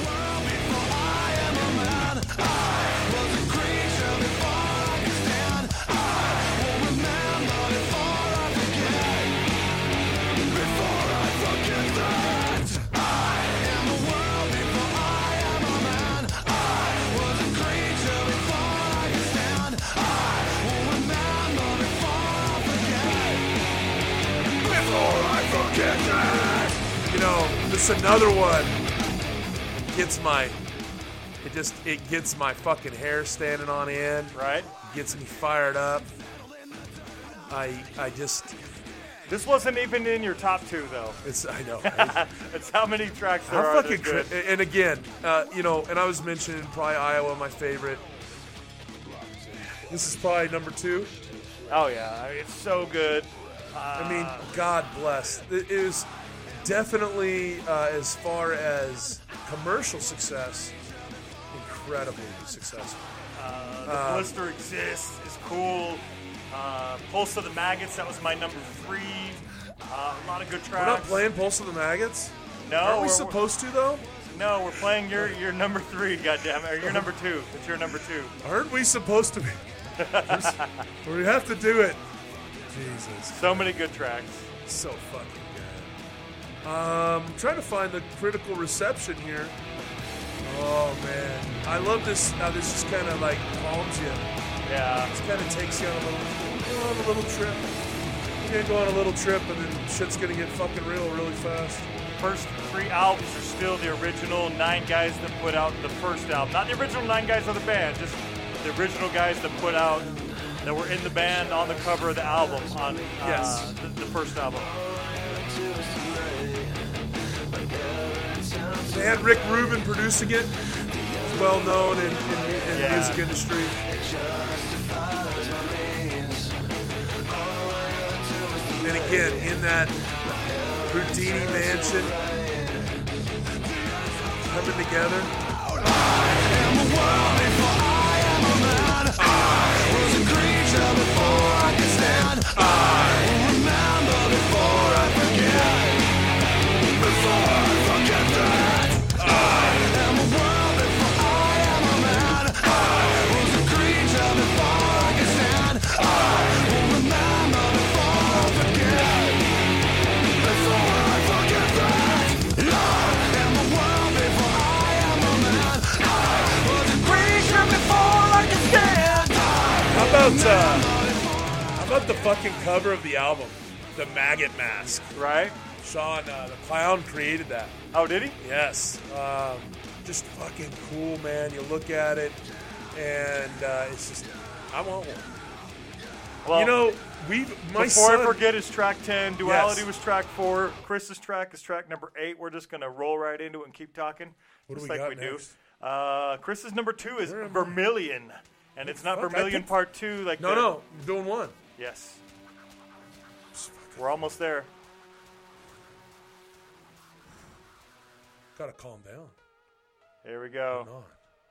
You know, this is another one. Gets my, it just, it gets my fucking hair standing on end. Right. Gets me fired up. I, I just, This wasn't even in your top two, though. it's, I know. That's how many tracks there How are. fucking, That's cra- good. and again, uh, you know, and I was mentioning probably Iowa, my favorite. This is probably number two. Oh yeah, it's so good. Uh, I mean, God bless. It is definitely, uh, as far as commercial success, incredibly successful. uh, the Blister Exists is cool. Uh, Pulse of the Maggots, that was my number three. Uh, a lot of good tracks. We're not playing Pulse of the Maggots? No, Aren't we we're- supposed to, though? No, we're playing your your number three. Goddamn, or your number two. It's your number two. Aren't we supposed to be? We have to do it. Jesus. So many good tracks. So fucking good. Um, trying to find the critical reception here. Oh, man. I love this, how this just kind of, like, calms you. Yeah. Just kind of takes you on a little, go on a little trip. You're going to go on a little trip, and then shit's going to get fucking real really fast. First three albums are still the original nine guys that put out the first album. Not the original nine guys of the band, just the original guys that put out, that were in the band on the cover of the album, on uh, Yes. the, the first album. They had Rick Rubin producing it. He's well known in, in, in Yeah. the music industry. And again, in that Houdini mansion, coming together. How about uh, how about the fucking cover of the album, the maggot mask? Right? Sean, uh, the clown, created that. Oh, did he? Yes, um, just fucking cool, man. You look at it, and uh, it's just, I want one. Well, You know, we my before son. I forget, is track ten. Duality Yes. was track four. Chris's track is track number eight. We're just going to roll right into it and keep talking. What do just we like got we next? do. Uh, Chris's number two is Where am I? Vermilion. And it's not fuck? I Vermilion picked- Part two. Like No, the- no, I'm doing one. Yes. We're almost there. Gotta calm down. Here we go. Come on.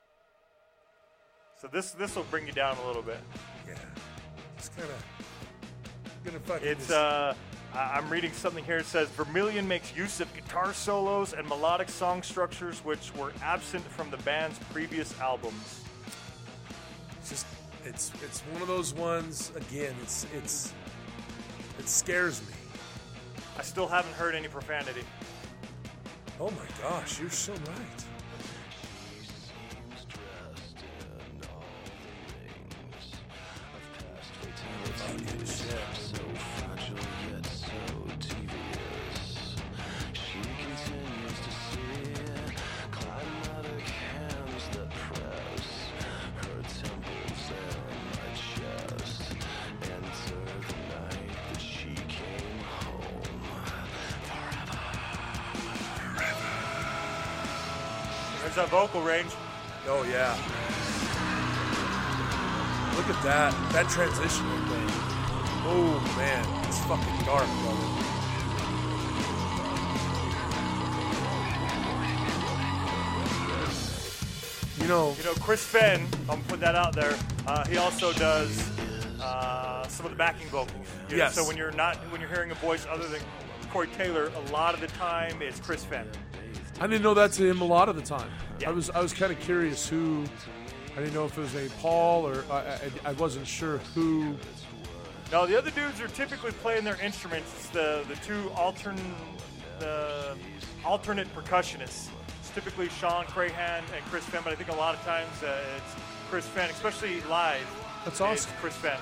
So this this will bring you down a little bit. Yeah, just kind of gonna fucking. It's just, uh, I- I'm reading something here. It says Vermilion makes use of guitar solos and melodic song structures which were absent from the band's previous albums. It's just it's it's one of those ones. Again, it's it's it scares me. I still haven't heard any profanity. Oh my gosh, you're so right. Fucking shit. There's that vocal range. Oh yeah. Look at that. That transitional thing. Oh man, it's fucking dark, brother. know, You know, Chris Fenn, I'm going to put that out there, uh, he also does uh, some of the backing vocals. You know, Yes. So when you're not, when you're hearing a voice other than Corey Taylor, a lot of the time it's Chris Fenn. I didn't know that to him a lot of the time. Yeah. I was I was kind of curious who. I didn't know if it was a Paul or I, I, I wasn't sure who. No, the other dudes are typically playing their instruments. It's the the two altern the alternate percussionists. It's typically Sean Crahan and Chris Fenn, but I think a lot of times uh, it's Chris Fenn, especially live. That's It's awesome. Chris Fenn.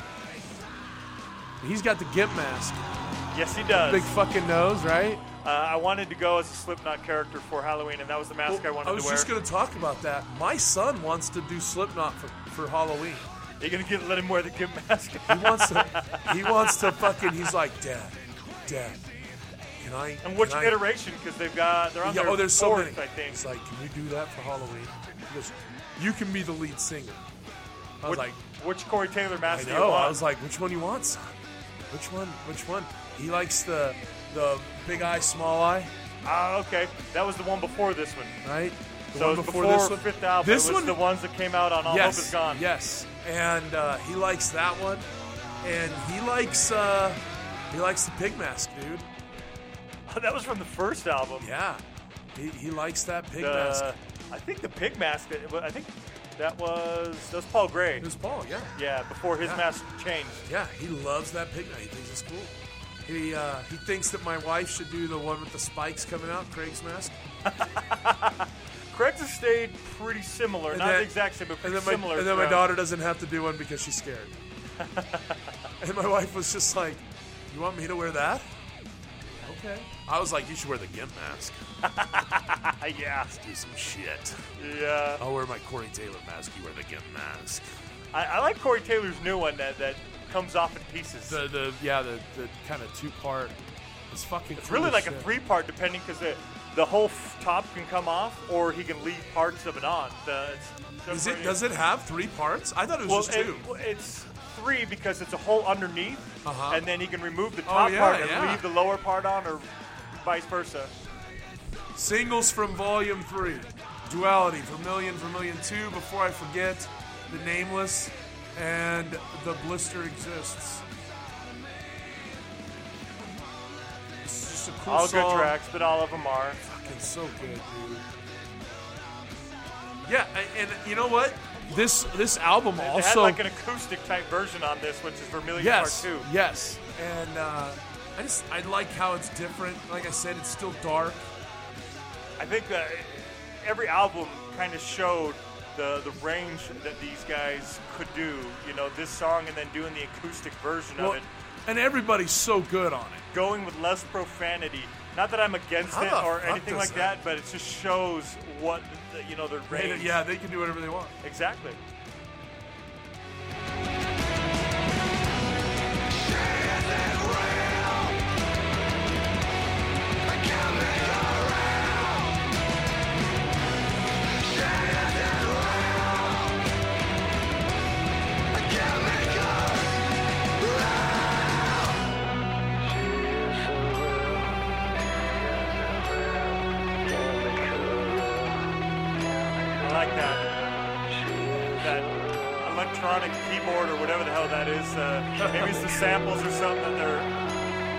He's got the gimp mask, Yes, he does. big fucking nose, right? Uh, I wanted to go as a Slipknot character for Halloween, and that was the mask I wanted I was to wear. just going to talk about that. My son wants to do Slipknot for, for Halloween. You're gonna get let him wear the gimp mask. He wants to. He wants to fucking. He's like, Dad, Dad, can I? And which can I, iteration? Because they've got they're on Yeah, their oh, there's so fourth, many. I think. It's like, can we do that for Halloween? He goes, you can be the lead singer. I was Which, like, which Corey Taylor I mask do you know. want? I was like, which one you want, son? Which one? Which one? He likes the the big eye, small eye, Ah, okay. That was the one before this one. right? The So one it was before, before, this one. fifth album. This it was one, the ones that came out on All Hope Is yes, Gone. yes, and uh, he likes that one, and he likes uh, he likes the pig mask, dude. That was from the first album. Yeah, he, he likes that pig The- mask. I think the pig mask. I think that was that was Paul Gray. It was Paul, yeah. Yeah, before his Yeah. mask changed. Yeah, he loves that pig mask. He thinks it's cool. He uh, he thinks that my wife should do the one with the spikes coming out, Craig's mask. Craig's has stayed pretty similar, And not then- the exact same, but And pretty then my similar. and then my throughout. daughter doesn't have to do one because she's scared. And my wife was just like, "You want me to wear that?" Okay. I was like, "You should wear the gimp mask. yeah, Do some shit." yeah. I'll wear my Corey Taylor mask. You wear the gimp mask. I, I like Corey Taylor's new one that, that comes off in pieces. The the yeah the the kind of two part. It's fucking. It's cool really as like shit. a three part, depending, because the the whole f- top can come off, or he can leave parts of it on. The, it's, Is it? Does it have three parts? I thought it was Well, just it- two. well, it's three because it's a hole underneath, Uh-huh. and then he can remove the Oh, top yeah, part and yeah. leave the lower part on, or vice versa. Singles from Volume three. Duality, Vermilion, Vermilion two, Before I Forget, The Nameless, and The Blister Exists. It's just a cool All song. good tracks, but all of them are. Fucking so good, dude. Yeah, a- and you know what? This this album They had also like an acoustic type version on this, which is Vermilion yes, Part two. yes, and uh, I just I like how it's different. Like I said, it's still dark. I think that every album kind of showed the the range that these guys could do. You know, this song and then doing the acoustic version Well, of it, and everybody's so good on it. going with less profanity. Not that I'm against How it the or fuck anything does like that- that, but it just shows what the, you know their They- range. yeah, they can do whatever they want. exactly. I like that. That electronic keyboard or whatever the hell that is. Uh, maybe it's the samples or something that they're.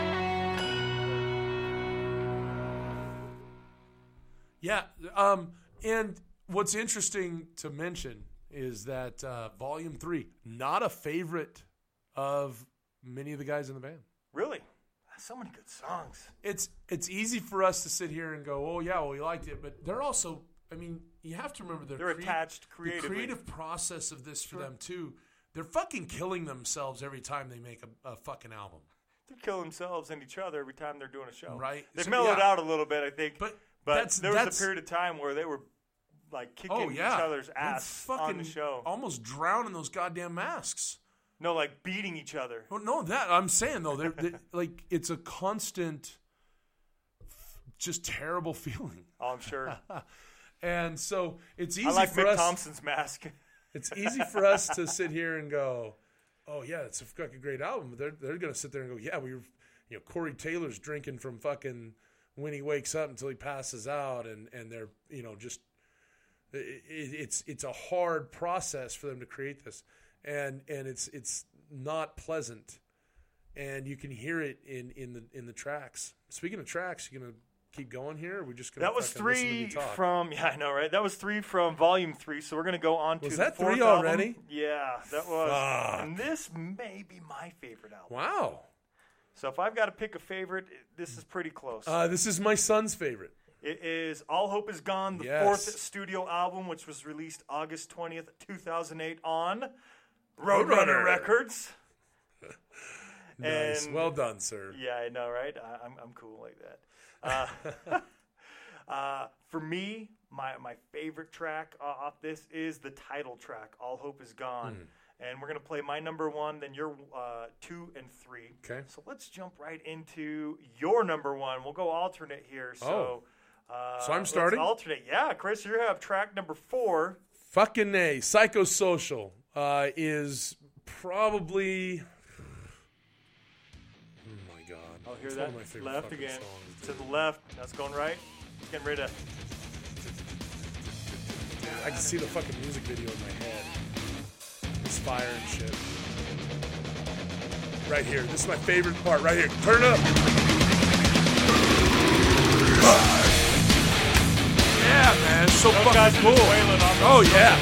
Yeah, um, and what's interesting to mention is that uh, Volume Three, not a favorite of many of the guys in the band. Really? So many good songs. It's it's easy for us to sit here and go, oh yeah, well we liked it, but they're also, I mean, you have to remember their They're crea- attached the creatively. creative process of this for them too. They're fucking killing themselves every time they make a, a fucking album. They kill themselves and each other every time they're doing a show. Right. They've So, mellowed yeah. out a little bit, I think. But but that's- there was that's- a period of time where they were like kicking Oh yeah, each other's They're ass fucking on the show. almost drowning those goddamn masks. No, like beating each other. Well, no, that I'm saying though, they're, they like it's a constant, just terrible feeling, Oh, I'm sure. and so it's easy I like for Mick us. Thompson's mask. It's easy for us to sit here and go, "Oh yeah, it's a fucking great album." But they're they're gonna sit there and go, "Yeah, we were, you know, Corey Taylor's drinking from fucking when he wakes up until he passes out, and and they're you know just It, it, it's it's a hard process for them to create this, and and it's it's not pleasant, and you can hear it in, in the in the tracks. Speaking of tracks, you gonna keep going here? Or are we just gonna That was fucking listen to me three talk? from yeah, I know, right? That was three from volume three. So we're gonna go on to Was the that fourth three album. already? Yeah, that was. Fuck. And this may be my favorite album. Wow. So if I've got to pick a favorite, this is pretty close. Uh, this is my son's favorite. It is All Hope Is Gone, the Yes. fourth studio album, which was released August twentieth, two thousand eight on Roadrunner. Roadrunner Records. Nice. And- Well done, sir. Yeah, I know, right? I, I'm I'm cool like that. Uh, uh, for me, my my favorite track uh, off this is the title track, All Hope Is Gone. Hmm. And we're going to play my number one, then your uh, two and three. Okay. So let's jump right into your number one. We'll go alternate here. So, uh, So I'm let's starting? alternate. Yeah, Chris, you have track number four. Fucking A. Psychosocial uh, is probably. Oh my god. Oh, hear It's that? one of my favorite Left fucking again. songs, To dude. the left. That's going right. Getting rid of. I can see the fucking music video in my head. It's fire and shit. Right here. This is my favorite part. Right here. Turn it up. Yeah, man. It's so Those fucking guys are cool. just wailing on this. Oh, yeah.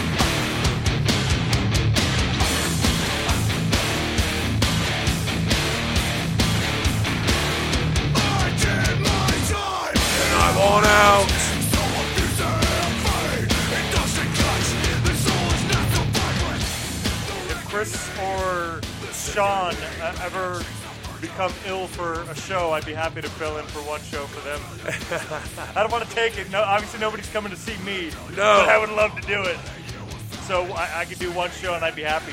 I did my time. And I'm on out. So abused and afraid. It doesn't clutch. The soul is not so vibrant. If Chris or Sean uh, ever become ill for a show, I'd be happy to fill in for one show for them. I don't want to take it. No, obviously nobody's coming to see me. No. But I would love to do it. So I, I could do one show and I'd be happy.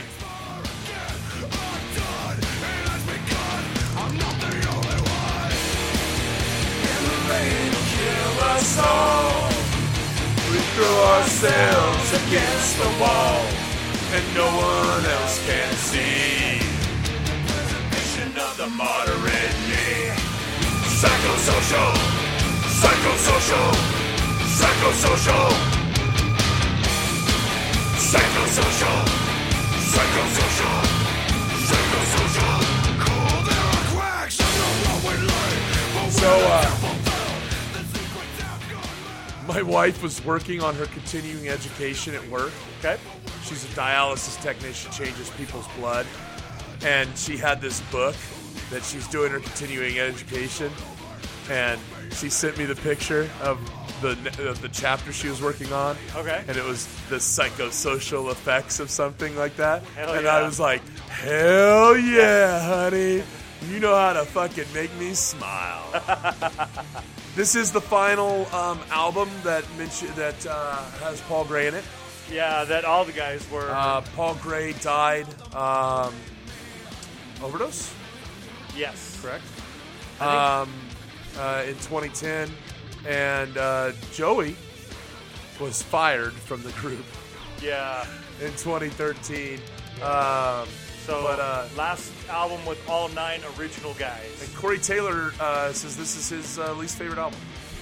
Kill us all. We throw ourselves against the wall, and no one else can see. Preservation of the moderate me. Psychosocial, psychosocial, psychosocial, psychosocial, psychosocial, psychosocial. Cool, there are quacks on the road we lay. So, uh, my wife was working on her continuing education at work. Okay? She's a dialysis technician, changes people's blood. And she had this book that she's doing her continuing education. And she sent me the picture of the of the chapter she was working on. Okay. And it was the psychosocial effects of something like that. Hell and yeah. I was like, hell yeah, honey. You know how to fucking make me smile. This is the final um, album that mention, that uh, has Paul Gray in it. Yeah, that all the guys were. Uh, Paul Gray died um, overdose, yes. correct? Um, uh, in twenty ten, and uh, Joey was fired from the group Yeah. in twenty thirteen. Um, So but uh, last album with all nine original guys. and Corey Taylor uh, says this is his uh, least favorite album.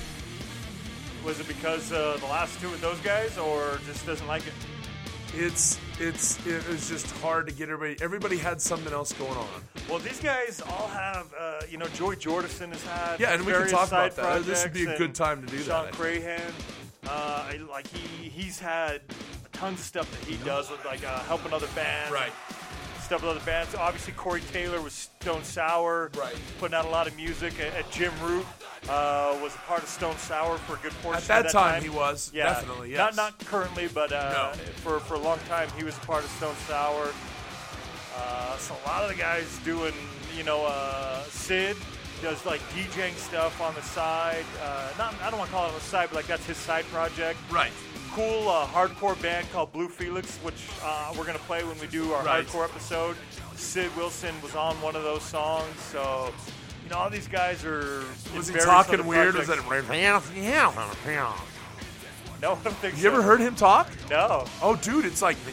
Was it because uh, the last two with those guys, or just doesn't like it? It's it's it was just hard to get everybody. Everybody had something else going on. Well, these guys all have, uh, you know, Joy Jordison has had. Yeah, and we can various talk side about that. This would be a projects, good and time to do Sean that. Crahan, uh, I- like he he's had tons of stuff that he does with like uh, helping other bands, Right. Stuff with other bands. Obviously, Corey Taylor was Stone Sour, Right. putting out a lot of music. And, and Jim Root uh, was a part of Stone Sour for a good portion At that, of that time, time. he was Yeah, definitely yes. Not not currently, but uh, No. for for a long time he was a part of Stone Sour. Uh, so a lot of the guys doing, you know, uh, Sid does like DJing stuff on the side. Uh, not I don't want to call it on the side, but like that's his side project. right. Cool uh, hardcore band called Blue Felix, which uh, we're gonna play when we do our Right. hardcore episode. Sid Wilson was on one of those songs, so you know all these guys are. in Was he various talking other weird? Was that? projects. No, I don't think You so. ever heard him talk? No. Oh, dude, it's like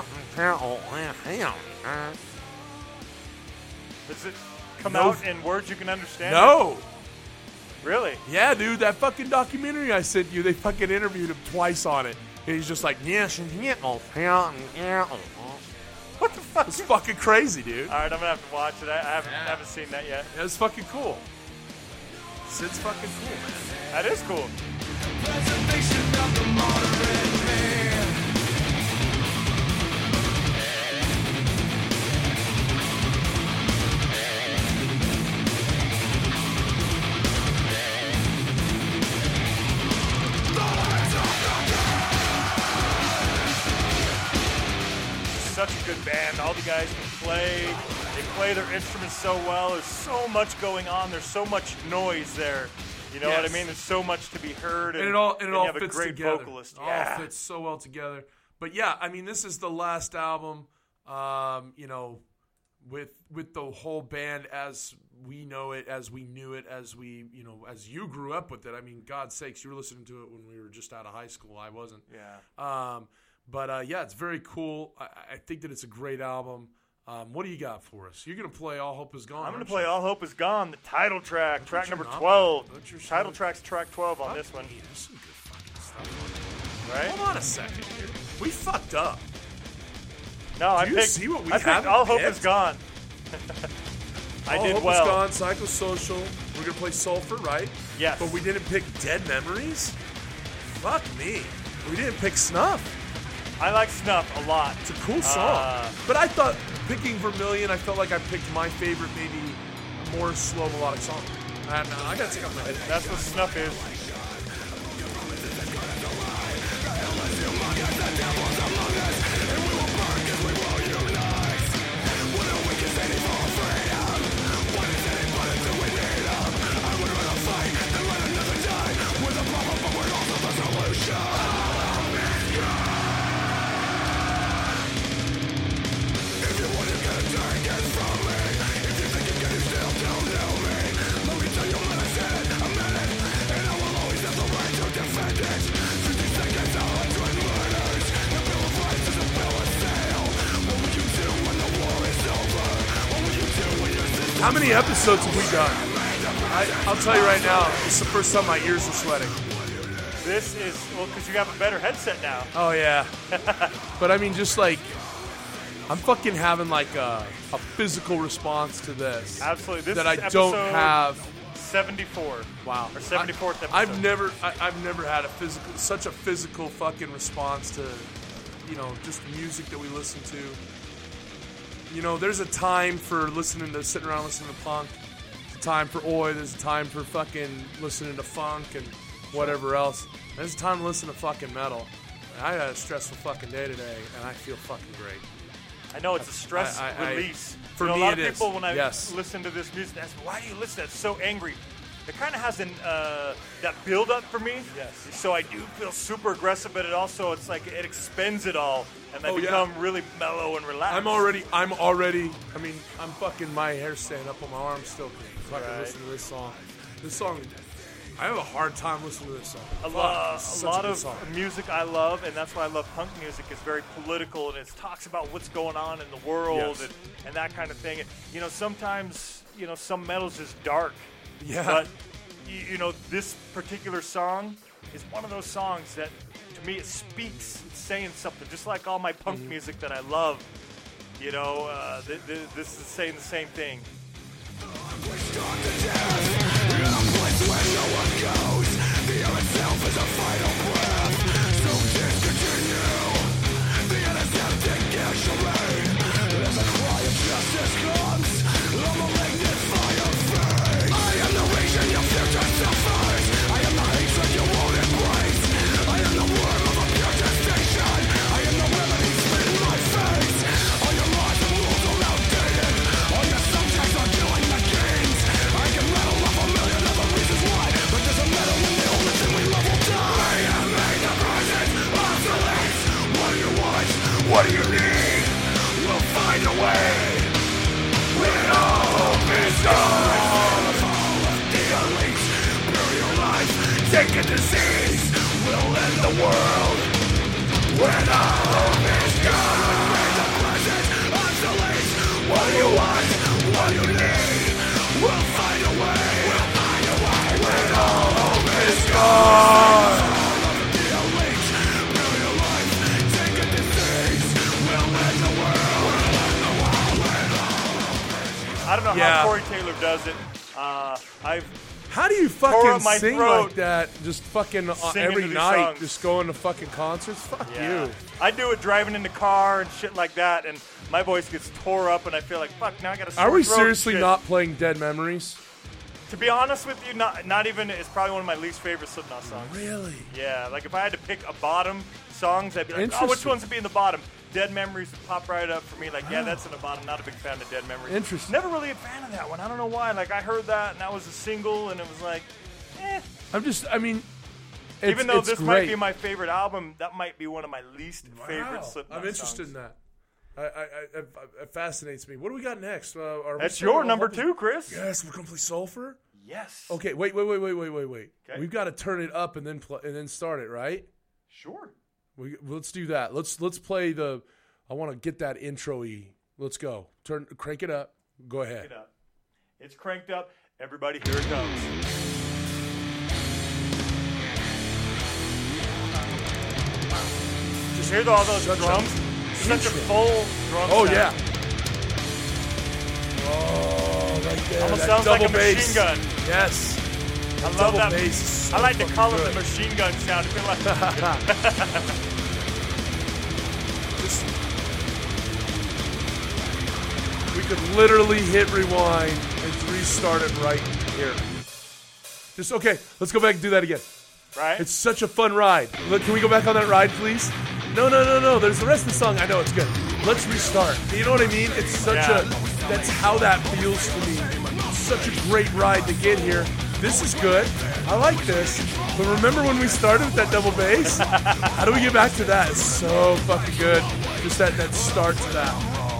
Does it come No. out in words you can understand? no. Really? Yeah, dude, that fucking documentary I sent you, they fucking interviewed him twice on it. And he's just like, yes, yeah, oh, yeah, yeah. What the fuck? It's fucking crazy, dude. All right, I'm gonna have to watch it. I, I haven't, Yeah. haven't seen that yet. It was fucking cool. Sid's fucking cool, man. That is cool. Preservation of the moderate man. Such a good band. All the guys can play. They play their instruments so well. There's so much going on. There's so much noise there. You know Yes. what I mean? There's so much to be heard. And, And it all and it and all you have fits a great together. vocalist. It all Yeah. fits so well together. But yeah, I mean, this is the last album. Um, you know, with with the whole band as we know it, as we knew it, as we you know, as you grew up with it. I mean, God's sakes, you were listening to it when we were just out of high school. I wasn't. Yeah. Um, but uh, yeah, it's very cool. I, I think that it's a great album. Um, what do you got for us? You're gonna play "All Hope Is Gone." I'm going aren't to play you? All Hope Is Gone, the title track, track your number mouth twelve. on. Put your Title shit- track's track twelve on Fuck this one, me, there's some good fucking stuff on it. right? Hold on a second here. We fucked up. No, I Do you picked, see what we I picked haven't All Hope picked? Is Gone. I All did Hope well. Is Gone, Psychosocial. We're gonna play Sulfur, right? Yes. But we didn't pick Dead Memories. Fuck me. We didn't pick Snuff. I like Snuff a lot. It's a cool song. Uh, but I thought picking Vermilion, I felt like I picked my favorite, maybe more slow melodic song. I, no, I gotta take off my head. That's what Snuff is. How many episodes have we done? I, I'll tell you right now, it's the first time my ears are sweating. This is, well, because you have a better headset now. Oh yeah, but I mean, just like I'm fucking having like a, a physical response to this Absolutely. This that I is don't episode have. seventy-four. Wow, Or seventy-fourth episode. I, I've never, I, I've never had a physical, such a physical fucking response to, you know, just the music that we listen to. You know, there's a time for listening to, sitting around listening to punk. There's a time for oi. There's a time for fucking listening to funk and whatever else. There's a time to listen to fucking metal. And I had a stressful fucking day today, and I feel fucking great. I know it's a stress I- I- I- release. for you know, me a lot it of is. people, when I Yes. listen to this music, they ask me, why do you listen to that? It's so angry. It kind of has an uh, that build up for me. Yes. So I do feel super aggressive, but it also it's like it expends it all, and I Oh, yeah. become really mellow and relaxed. I'm already, I'm already, I mean, I'm fucking, my hair's standing up on my arms still. Fucking Right. listen to this song. This song, I have a hard time listening to this song. A, Fuck, lo- it's a such lot good of song. music I love, and that's why I love punk music. It's very political, and it talks about what's going on in the world Yes. and, and that kind of thing. And, you know, sometimes, you know, some metal's just dark. Yeah. But, you, you know, this particular song is one of those songs that, to me, it speaks. It's saying something. Just like all my punk Mm-hmm. music that I love, you know, uh, th- th- this is saying the same thing. What do you need? We'll find a way. When all hope is gone, all of the elites, burial life, take a disease, will end the world. When all hope is gone, when the present obsolete, what do you want? What do you need? We'll find a way. We'll find a way. When all hope is gone, all of the elites, burial life. Yeah. how Corey Taylor does it. Uh, I've How do you Tore fucking up my sing throat like that? Just fucking uh, singing every to these night, songs. just going to fucking concerts? Fuck yeah. you. I do it driving in the car and shit like that, and my voice gets tore up, and I feel like fuck. Now I got to. Are we seriously not playing Dead Memories? To be honest with you, not not even. It's probably one of my least favorite Slipknot songs. Really? Yeah, like if I had to pick a bottom songs, I'd be like, oh, which Interesting. ones would be in the bottom? Dead Memories would pop right up for me. Like, yeah, that's in the bottom. Not a big fan of Dead Memories. Interesting. Never really a fan of that one. I don't know why. Like, I heard that, and that was a single, and it was like, eh. I'm just, I mean, it's, Even though it's this great. might be my favorite album, that might be one of my least favorite Wow. Slipknot I'm interested songs. in that. I, I, I, I, it fascinates me. What do we got next? Uh, are we That's starting your on number Hopeless- two, Chris. Yes, we're going to play Sulfur? Yes. Okay, wait, wait, wait, wait, wait, wait, wait. Okay. We've got to turn it up and then pl- and then start it, right? Sure. We, let's do that. Let's let's play the. I want to get that intro-y. Let's go. Turn, crank it up. Go ahead. It up. It's cranked up. Everybody, here it comes. Just hear all those Such a drums? Such a intro. full drum Oh sound. yeah. Oh, right there. Almost that sounds double like a bass. machine gun. Yes. I love double that. bass is so I like to fucking call it good. the machine gun sound. I feel like Just, we could literally hit rewind and restart it right here. Just okay. Let's go back and do that again. right? It's such a fun ride. Look, can we go back on that ride, please? No, no, no, no. There's the rest of the song. I know it's good. Let's restart. You know what I mean? It's such Yeah. a. That's how that feels to me. It's such a great ride to get here. This is good. I like this. But remember when we started with that double bass? How do we get back to that? It's so fucking good. Just that that start to that.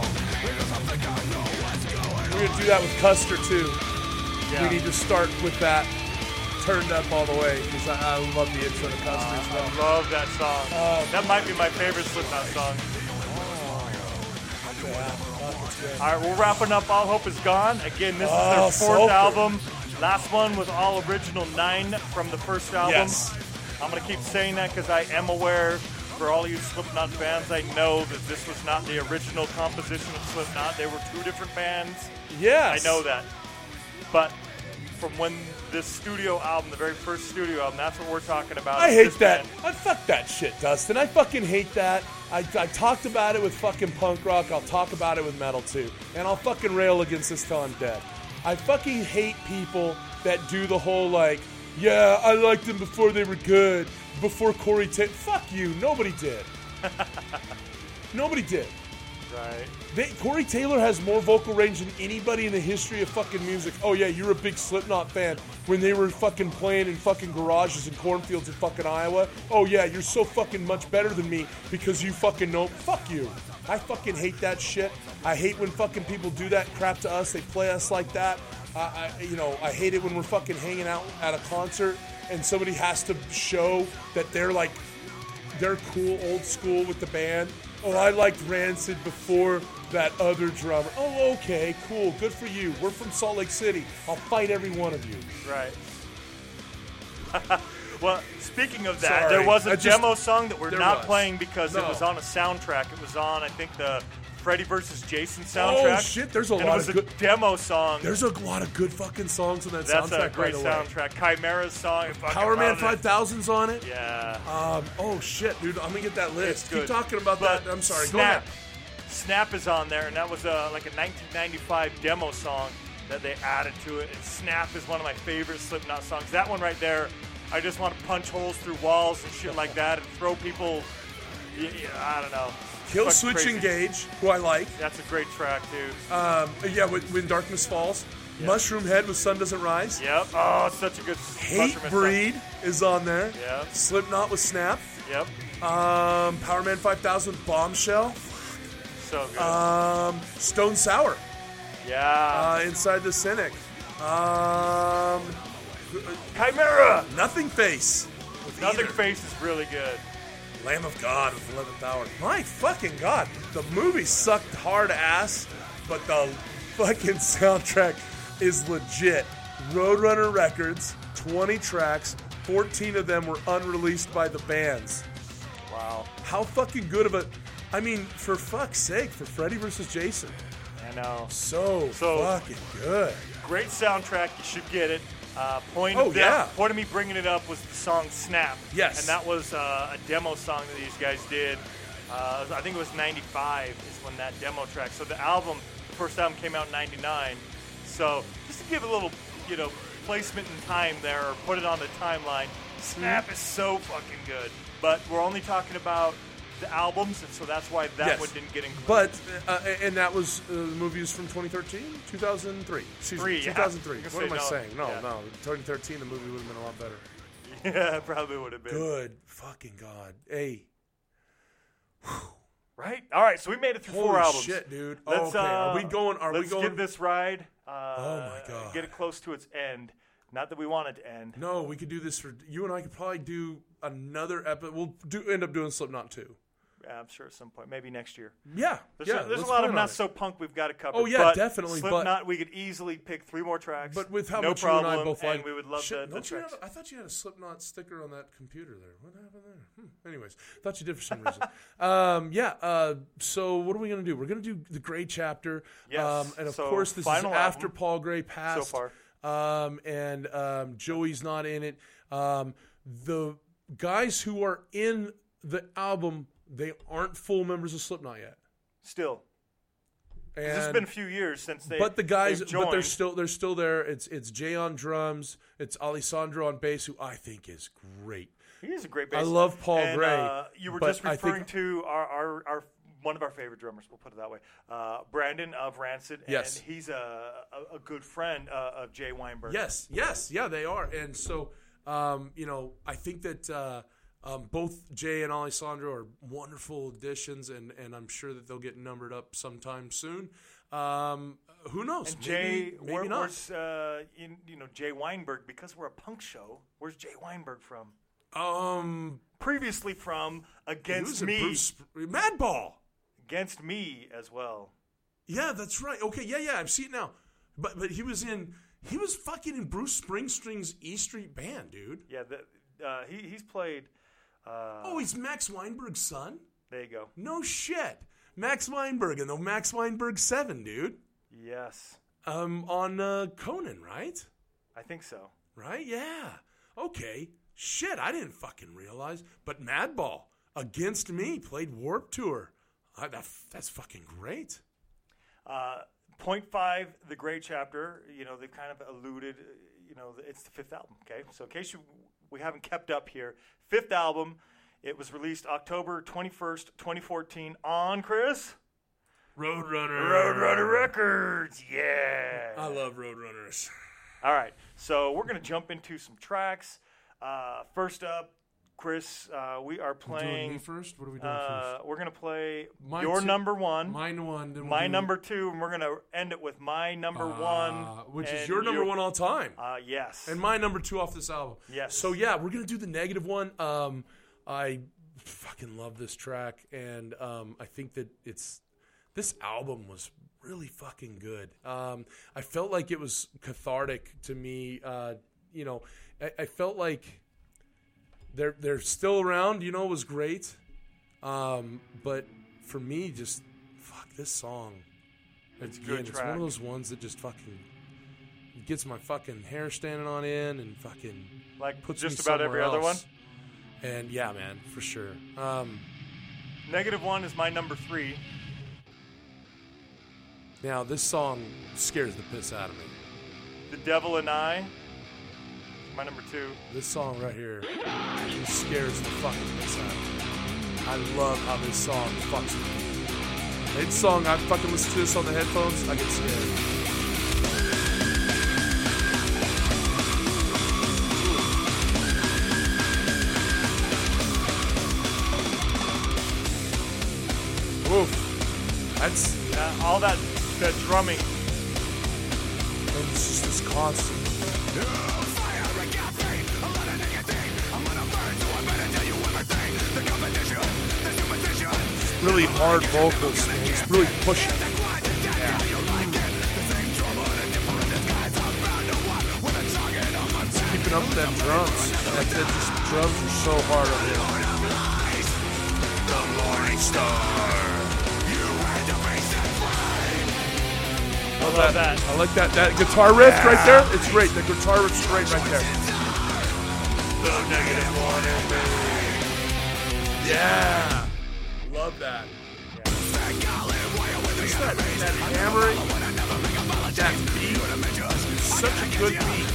We're gonna do that with Custer too. Yeah. We need to start with that turned up all the way because I, I love the intro to Custer as well. I love that song. that might be my favorite Slipknot song. All right, we're wrapping up All Hope Is Gone. Again, this Oh, is their fourth Sulfur. album. Last one was all original nine from the first album. Yes. I'm going to keep saying that because I am aware, for all you Slipknot fans, I know that this was not the original composition of Slipknot. They were two different bands. Yes. I know that. But from when this studio album, the very first studio album, that's what we're talking about. I is hate this that. band. I fuck that shit, Dustin. I fucking hate that. I, I talked about it with fucking punk rock. I'll talk about it with metal too. And I'll fucking rail against this till I'm dead. I fucking hate people that do the whole like, yeah, I liked them before they were good. Before Corey Taylor. Fuck you. Nobody did. Nobody did. Right. They, Corey Taylor has more vocal range than anybody in the history of fucking music. Oh yeah, you're a big Slipknot fan when they were fucking playing in fucking garages and cornfields in fucking Iowa. Oh yeah, you're so fucking much better than me because you fucking know. Fuck you. I fucking hate that shit. I hate when fucking people do that crap to us. They play us like that. I, I, you know, I hate it when we're fucking hanging out at a concert and somebody has to show that they're like, they're cool, old school with the band. Oh, I liked Rancid before that other drummer. Oh, okay, cool, good for you. We're from Salt Lake City. I'll fight every one of you. Right. Well, speaking of that, Sorry. there was a I just- demo song that we're there not was. playing because it No. was on a soundtrack. It was on, I think, the Freddy versus Jason soundtrack. Oh shit, there's a and lot it was of a good. demo song. There's a lot of good fucking songs on that That's soundtrack. a great by the way. soundtrack. Chimera's song. I fucking Power Man love it. five thousand's on it. Yeah. Um. Oh shit, dude. I'm gonna get that list. It's Keep good. talking about But that. I'm sorry. Go Snap. ahead. Snap is on there, and that was a, like a nineteen ninety-five demo song that they added to it. And Snap is one of my favorite Slipknot songs. That one right there, I just want to punch holes through walls and shit like that and throw people. y- y- I don't know. Kill Fucking Switch crazy. Engage, who I like. That's a great track, dude. Um. Yeah. When, when Darkness Falls. Mushroom Head with Sun Doesn't Rise. Yep. Oh, it's such a good Hate Mushroom Head Breed is on there. Yep. Slipknot with Snap. Song. Yep. Um, Power Man five thousand with Bombshell. So good. Um, Stone Sour. yeah. Uh, Inside the Cynic. Um, Chimera. Nothing Face. With Nothing Either. Face is really good. Lamb of God with eleventh Hour. My fucking God. The movie sucked hard ass, but the fucking soundtrack is legit. Roadrunner Records, twenty tracks, fourteen of them were unreleased by the bands. Wow. How fucking good of a... I mean, for fuck's sake, for Freddy versus Jason. And know. So, So- fucking good. Great soundtrack. You should get it. Uh, point Oh, of that, yeah. point of me bringing it up was the song "Snap." Yes. and that was uh, a demo song that these guys did. Uh, I think it was ninety-five is when that demo track. So the album, the first album came out in ninety-nine. So just to give a little, you know, placement in time there, or put it on the timeline, "Snap" is so fucking good. But we're only talking about the albums, and so that's why that Yes. one didn't get included. But, uh, and that was, uh, the movie was from twenty thirteen? two thousand three. Excuse Three, me, yeah. two thousand three. I was What gonna am I say, no, saying? No, yeah. no. twenty thirteen, the movie would have been a lot better. yeah, it probably would have been. Good fucking God. Hey. Right? All right, so we made it through Holy four albums. shit, dude. Let's, okay, uh, are we going? Are we let's going? get this ride. Uh, Oh, my God. Get it close to its end. Not that we want it to end. No, we could do this for you and I could probably do another episode. We'll do end up doing Slipknot too. Yeah, I'm sure at some point, maybe next year. Yeah, There's, yeah. a, there's a let's lot of plan on not it. so punk we've got to cover. Oh, yeah, but definitely, but- Slipknot, we could easily pick three more tracks. But with how no much problem, you and I both and like, we would love shit, the, the don't you tracks. have, I thought you had a Slipknot sticker on that computer there. What happened there? Hmm. Anyways, thought you did for some reason. um, yeah. Uh, so what are we gonna do? We're gonna do the Gray chapter. Yes. Um, and of So, course, this is final after album Paul Gray passed. so Um, and um, Joey's not in it. Um, the guys who are in the album, they aren't full members of Slipknot yet. Still. 'Cause And It's been a few years since they but the guys, they've but they're joined. still they're still there. It's it's Jay on drums. It's Alessandro on bass, who I think is great. He is a great bassist. I love Paul and, Gray, Uh, you were but just I think- referring to our, our, our one of our favorite drummers. We'll put it that way. Uh, Brandon of Rancid. Yes. And he's a, a, a good friend uh, of Jay Weinberg. Yes, yes, yeah, they are. And so, um, you know, I think that uh, um, both Jay and Alessandro are wonderful additions, and, and I'm sure that they'll get numbered up sometime soon. Um, who knows? And Jay, maybe, maybe where, not. where's uh, in, you know Jay Weinberg? Because we're a punk show. Where's Jay Weinberg from? Um, Previously from he Against was a Me, Bruce Madball. Against Me as well. Yeah, that's right. Okay, yeah, yeah, I see it now. But but he was in he was fucking in Bruce Springsteen's E Street Band, dude. Yeah, the, uh, he he's played. Uh, Oh, he's Max Weinberg's son? there you go. No shit. Max Weinberg and the Max Weinberg seven, dude. Yes, Um, on uh, Conan, right? I think so. Right? Yeah. Okay. Shit, I didn't fucking realize. But Madball, Against Me, played Warped Tour. I, that, that's fucking great. Uh, point five, the Gray chapter. You know, they've kind of alluded. uh, You know, it's the fifth album. Okay, so in case you we haven't kept up here, fifth album. It was released October twenty-first, twenty fourteen on Chris Roadrunner. Roadrunner Records. Yeah. I love Roadrunners. All right, so we're gonna jump into some tracks. Uh, first up, Chris, uh, we are Doing me playing. first? What are we doing Uh, we're gonna play My your two- number one. first? Mine one. Then we'll My do- number two, and we're going to end it with my number Ah, one. which is and your number one all time. Uh, yes. And my number two off this album. Yes. So yeah, we're gonna do the negative one. Um, I fucking love this track, and um, I think that it's this album was really fucking good. Um, I felt like it was cathartic to me. Uh, you know, I, I felt like they're they're still around. You know, it was great. Um, but for me, just fuck this song. It's a Again, good it's one track. of those ones that just fucking gets my fucking hair standing on end and fucking like puts just me about every somewhere other one. else. And yeah, man, for sure. Um, Negative one is my number three. now this song scares the piss out of me. The Devil and I. My number two. This song right here scares the fucking piss out of me. I love how this song fucks with me. This song, I fucking listen to this on the headphones, I get scared. Oof. That's, Uh, all that that drumming. and it's just this constant. Really hard vocals, man. He's really pushing. Yeah. He's keeping up with them drums. That, that just the drums are so hard on him. The Morning Star. Love love that. that. I like that. That guitar riff right there. It's great. The guitar riff's great right there. Little negative one in me. Yeah. Love that. Just that, that hammering, that beat, it's such a good beat.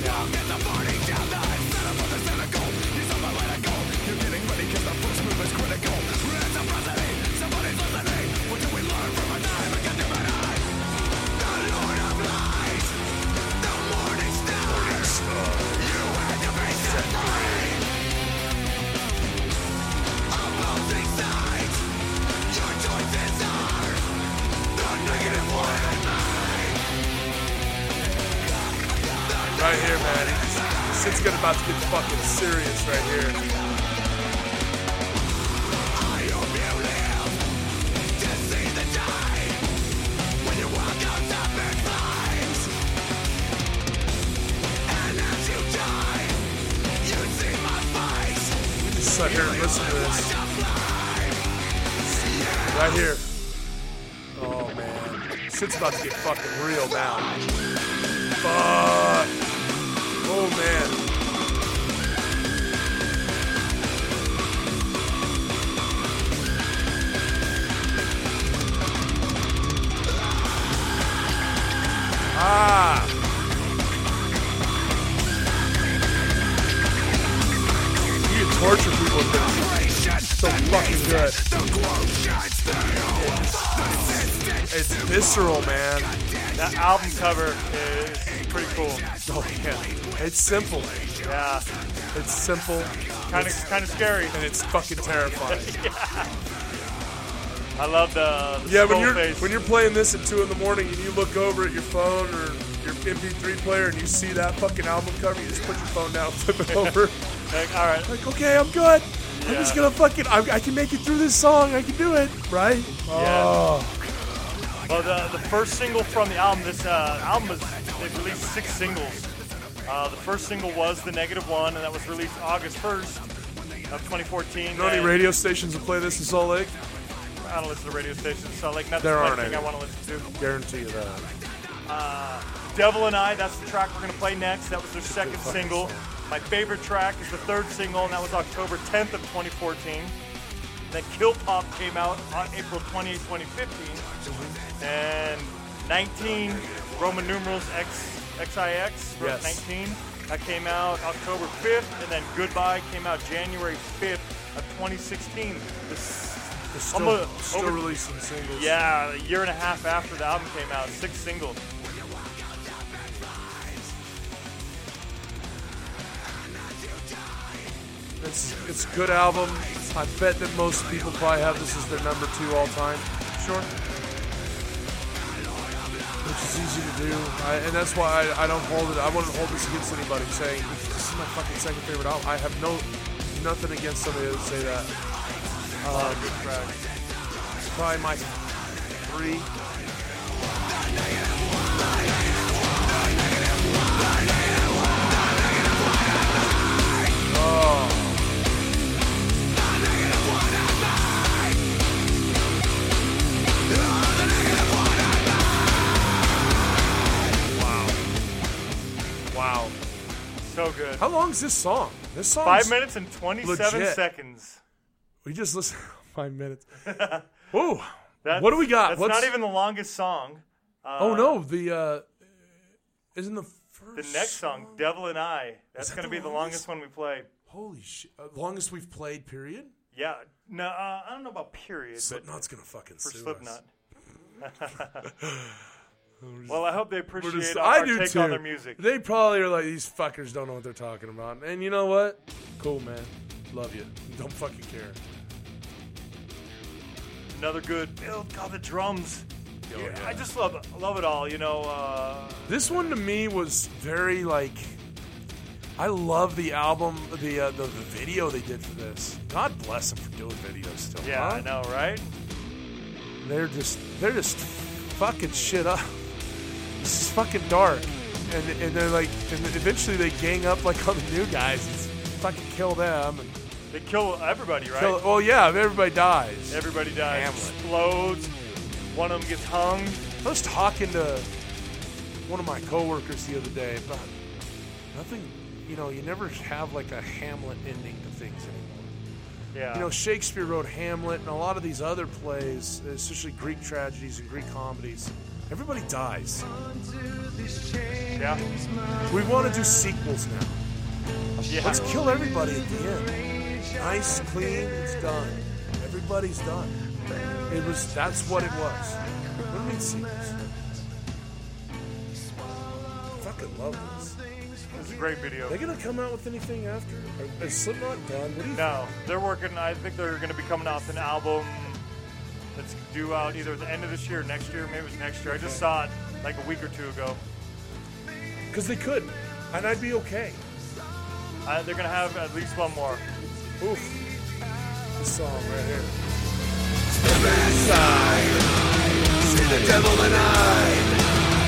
Right here, man. This shit's gonna about to get fucking serious right here. Just sit here and listen to this. Right here. Oh man. Shit's about to get fucking real now. Fuck. Oh man. Ah. You can torture people with this. So fucking good. It's, it's visceral, man. That album cover is pretty cool. Oh yeah. It's simple. Yeah, It's simple. kind of kind of scary. And it's fucking terrifying. I love the, the Yeah, when skull you're face. when you're playing this at two in the morning and you look over at your phone or your M P three player and you see that fucking album cover, you just put your phone down, flip it over. Like, all right, Like, okay, I'm good. I'm Yeah. just gonna fucking. I, I can make it through this song. I can do it, right? Oh, well, the the first single from the album, this uh, album was they released six singles. Uh, the first single was The Negative One, and that was released August first of twenty fourteen. you know any And radio stations that play this in Salt Lake? I don't listen to radio stations, so like that's There the aren't thing any. I want to listen to. Guarantee you that. Uh, Devil and I, that's the track we're going to play next. That was their second fucking single. song. My favorite track is the third single, and that was October tenth of twenty fourteen. Then Kill Pop came out on April twenty-eighth, twenty fifteen. And nineteen, Roman numerals X, X I X, Yes. nineteen. That came out October fifth, and then Goodbye came out January fifth of twenty sixteen. This, They're still, almost still over- releasing singles. yeah, a year and a half after the album came out, six singles. It's it's a good album. I bet that most people probably have this as their number two all time. Sure. Which is easy to do, I, and that's why I, I don't hold it. I wouldn't hold this against anybody saying this is my fucking second favorite album. I have no nothing against somebody that would say that. Um, Good track. it's probably my three. Oh. Wow. So good. How long is this song? This song Five minutes and twenty-seven legit. seconds. We just listened five minutes. Whoa. That's, What do we got? That's What's- not even the longest song. Uh, Oh no, the uh isn't the first The next song, Devil and I. That's that going to the be the longest? longest one we play. Holy shit. Uh, longest we've played, period? Yeah. No, uh, I don't know about period, but Slipknot's gonna fucking for sue Slipknot. us. Well, I hope they We're appreciate just- our, I our do take too. on their music. They probably are like, these fuckers don't know what they're talking about. And you know what? Cool, man. Love you. Don't fucking care. Another good build. God, the drums. Oh, Yeah, yeah. I just love it. love it all. You know, uh, This one to me was very like. I love the album, the uh, the, the video they did for this. God bless them for doing videos still. yeah, huh? I know, right? They're just they're just fucking shit up. This is fucking dark, and and they're like, and eventually they gang up like on the new guys and fucking kill them. And They kill everybody, right? kill, well, yeah, everybody dies. Everybody dies. Hamlet. Explodes. One of them gets hung. I was talking to one of my coworkers the other day about nothing. You know, you never have like a Hamlet ending to things anymore. Yeah. You know, Shakespeare wrote Hamlet, and a lot of these other plays, especially Greek tragedies and Greek comedies, everybody dies. Yeah. We want to do sequels now. Yeah. Let's kill everybody at the end. Nice, clean, it's done. Everybody's done. It was. That's what it was. What do you mean sequels? I fucking love this. It's a great video. They gonna come out with anything after? Is Slipknot done? What do you No, they're working. I think they're going to be coming out with an album that's due out either at the end of this year or next year. Maybe it was next year. I just saw it like a week or two ago. Because they could, and I'd be okay. Uh, they're going to have at least one more. Oof. This song right here. See the devil and I.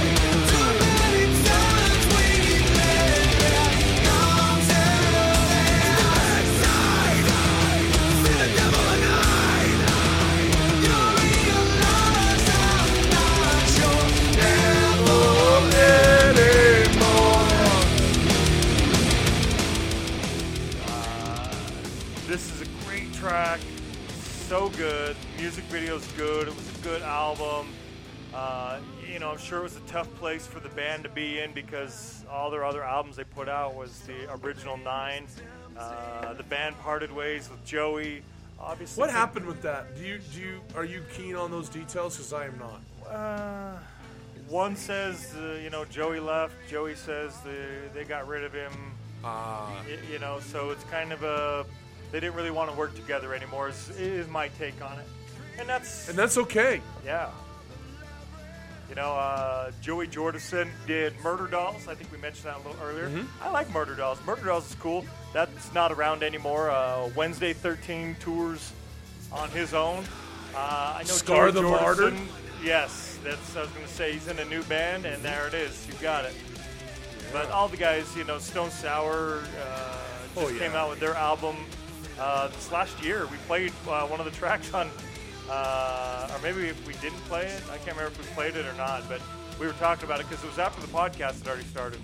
This is a great track. So good. Music video's good. It was a good album. Uh, you know, I'm sure it was a tough place for the band to be in because all their other albums they put out was the original nine. Uh, the band parted ways with Joey. Obviously, What happened with that? Do you do you are you keen on those details? Because I am not. Uh, one says, uh, you know, Joey left. Joey says the, they got rid of him. Ah. Y- you know, so it's kind of a they didn't really want to work together anymore. Is, is my take on it, and that's And that's okay. yeah. You know, uh, Joey Jordison did Murder Dolls. I think we mentioned that a little earlier. Mm-hmm. I like Murder Dolls. Murder Dolls is cool. That's not around anymore. Uh, Wednesday thirteen tours on his own. Uh, I know Scar Joey the Jordison- Martyr? Yes, that's. I was going to say he's in a new band, and there it is. You got it. But all the guys, you know, Stone Sour uh, just Oh, yeah. came out with their album uh, this last year. We played uh, one of the tracks on, uh, or maybe if we didn't play it, I can't remember if we played it or not, but we were talking about it because it was after the podcast had already started.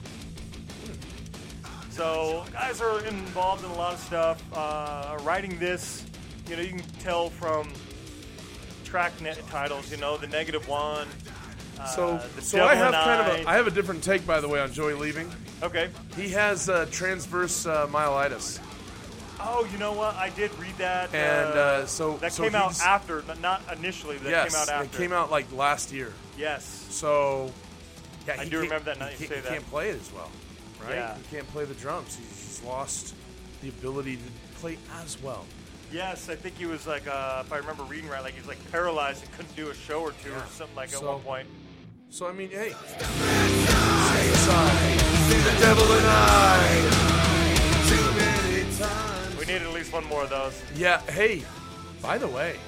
So guys are involved in a lot of stuff. Uh, writing this, you know, you can tell from track net titles, you know, the Negative One. Uh, So the so I Devil have and kind of I. a I have a different take, by the way, on Joey leaving. Okay. He has uh, transverse uh, myelitis. Oh, you know what? I did read that. And, uh, so- that so came out he's- after, but not initially. That yes, came out after. it came out like last year. Yes. So yeah, I he do can't- remember that now he you can't- say he that. can't play it as well, right? Yeah. He can't play the drums. He's, he's lost the ability to play as well. Yes, I think he was like, uh, if I remember reading right, like he was like paralyzed and couldn't do a show or two Yeah. or something like at So- one point. So I mean, hey, See the devil and I. Too many times. We needed at least one more of those. yeah, hey. By the way,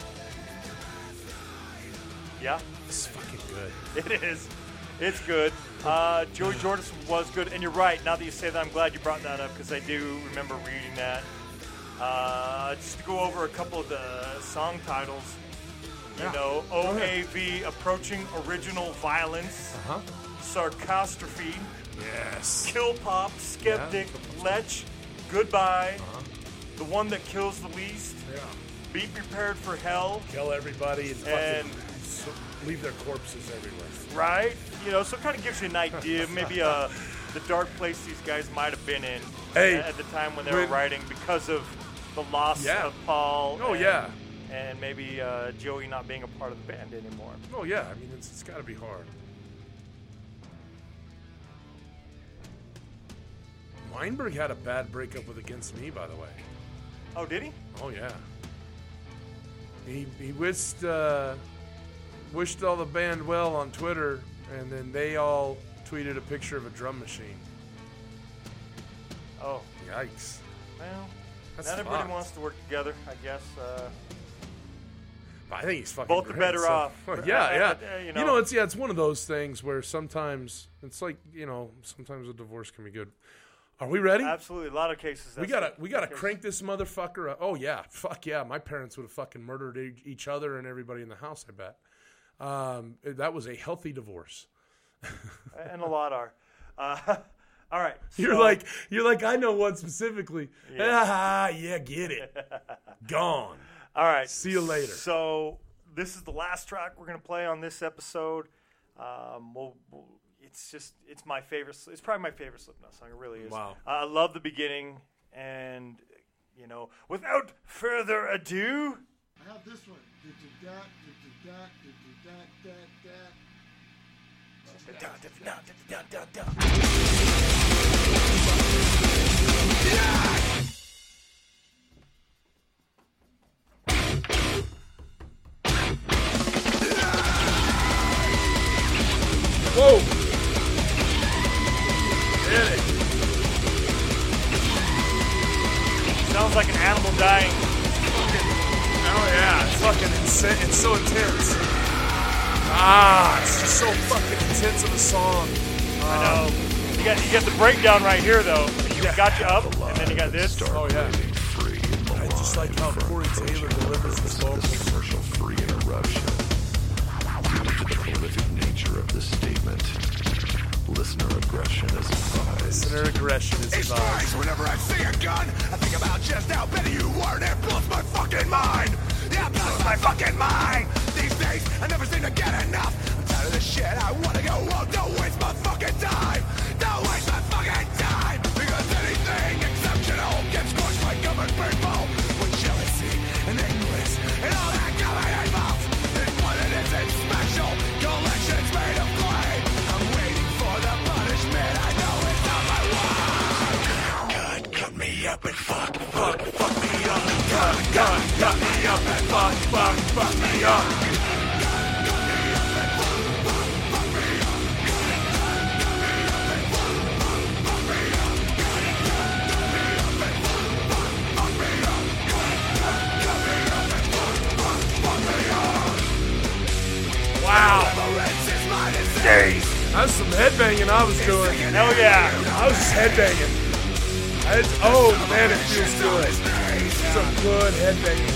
Yeah, this is fucking good. it is. It's good. Uh, Joey Jordison was good, and you're right. Now that you say that, I'm glad you brought that up because I do remember reading that. Uh, just to go over a couple of the song titles. You Yeah. know, Go O A ahead. V, Approaching Original Violence, Huh? Sarcastrophe, Yes. Kill Pop, Skeptic, Lech, Goodbye, The One That Kills the Least, Yeah. Be Prepared for Hell, Kill everybody and, fucking And- so- leave their corpses everywhere. right? You know, so it kind of gives you an idea, maybe uh, the dark place these guys might have been in Hey, at the time when they when- were writing because of the loss Yeah. of Paul. Oh, and, yeah. And maybe uh, Joey not being a part of the band anymore. Oh yeah, I mean it's, it's got to be hard. Weinberg had a bad breakup with Against Me, by the way. Oh, did he? Oh yeah. He he wished uh, wished all the band well on Twitter, and then they all tweeted a picture of a drum machine. Oh, Yikes! well, That's not everybody fucked. wants to work together, I guess. Uh, But I think he's fucking. Both are great, better so- off. yeah, Uh, yeah. uh, you you, know. know. it's yeah, it's one of those things where sometimes it's like you know, sometimes a divorce can be good. Are we ready? absolutely, a lot of cases. We that's gotta the we gotta case. crank this motherfucker up. Oh yeah, fuck yeah. My parents would have fucking murdered e- each other and everybody in the house. I bet. Um, that was a healthy divorce. and a lot are. Uh, all right. You're so- like, you're like, I know one specifically. Yeah. Ah, yeah, get it. Gone. All right. See you later. So this is the last track we're going to play on this episode. Um, we'll, we'll, it's just, it's my favorite. It's probably my favorite Slipknot song. It really is. Wow. Uh, I love the beginning. And, you know, without further ado. I have this one. Da, da, da, da, da, da, da, Whoa. Hit it. Sounds like an animal dying. Oh, yeah. It's fucking insane. It's so intense. Ah, it's just so fucking intense of a song. I know. You got you got the breakdown right here, though. You Yeah. got you up, and then you got this. Oh, yeah. I just like how Corey Taylor delivers his vocals. Commercial-free interruption. Due to the prolific nature of this statement, listener aggression is advised. Listener aggression is It's advised. nice whenever I see a gun. I think about just how petty you are, and it blows my fucking mind. Yeah, it blows my fucking mind. These days, I never seem to get enough. I'm tired of this shit. I wanna go home. Don't waste my fucking time. Don't waste my fucking time. Because anything exceptional gets squashed by common people. With jealousy and ignorance and all that common involves. It's what it is, it's special. Collections made of clay. I'm waiting for the punishment. I know it's not my way. God, cut me up and fuck, fuck, fuck me up. God, God, cut me up and fuck, fuck, fuck me up. Wow. That's some headbanging I was doing. Hell yeah. I was just headbanging. I just, oh, man, it feels good. Some good headbanging.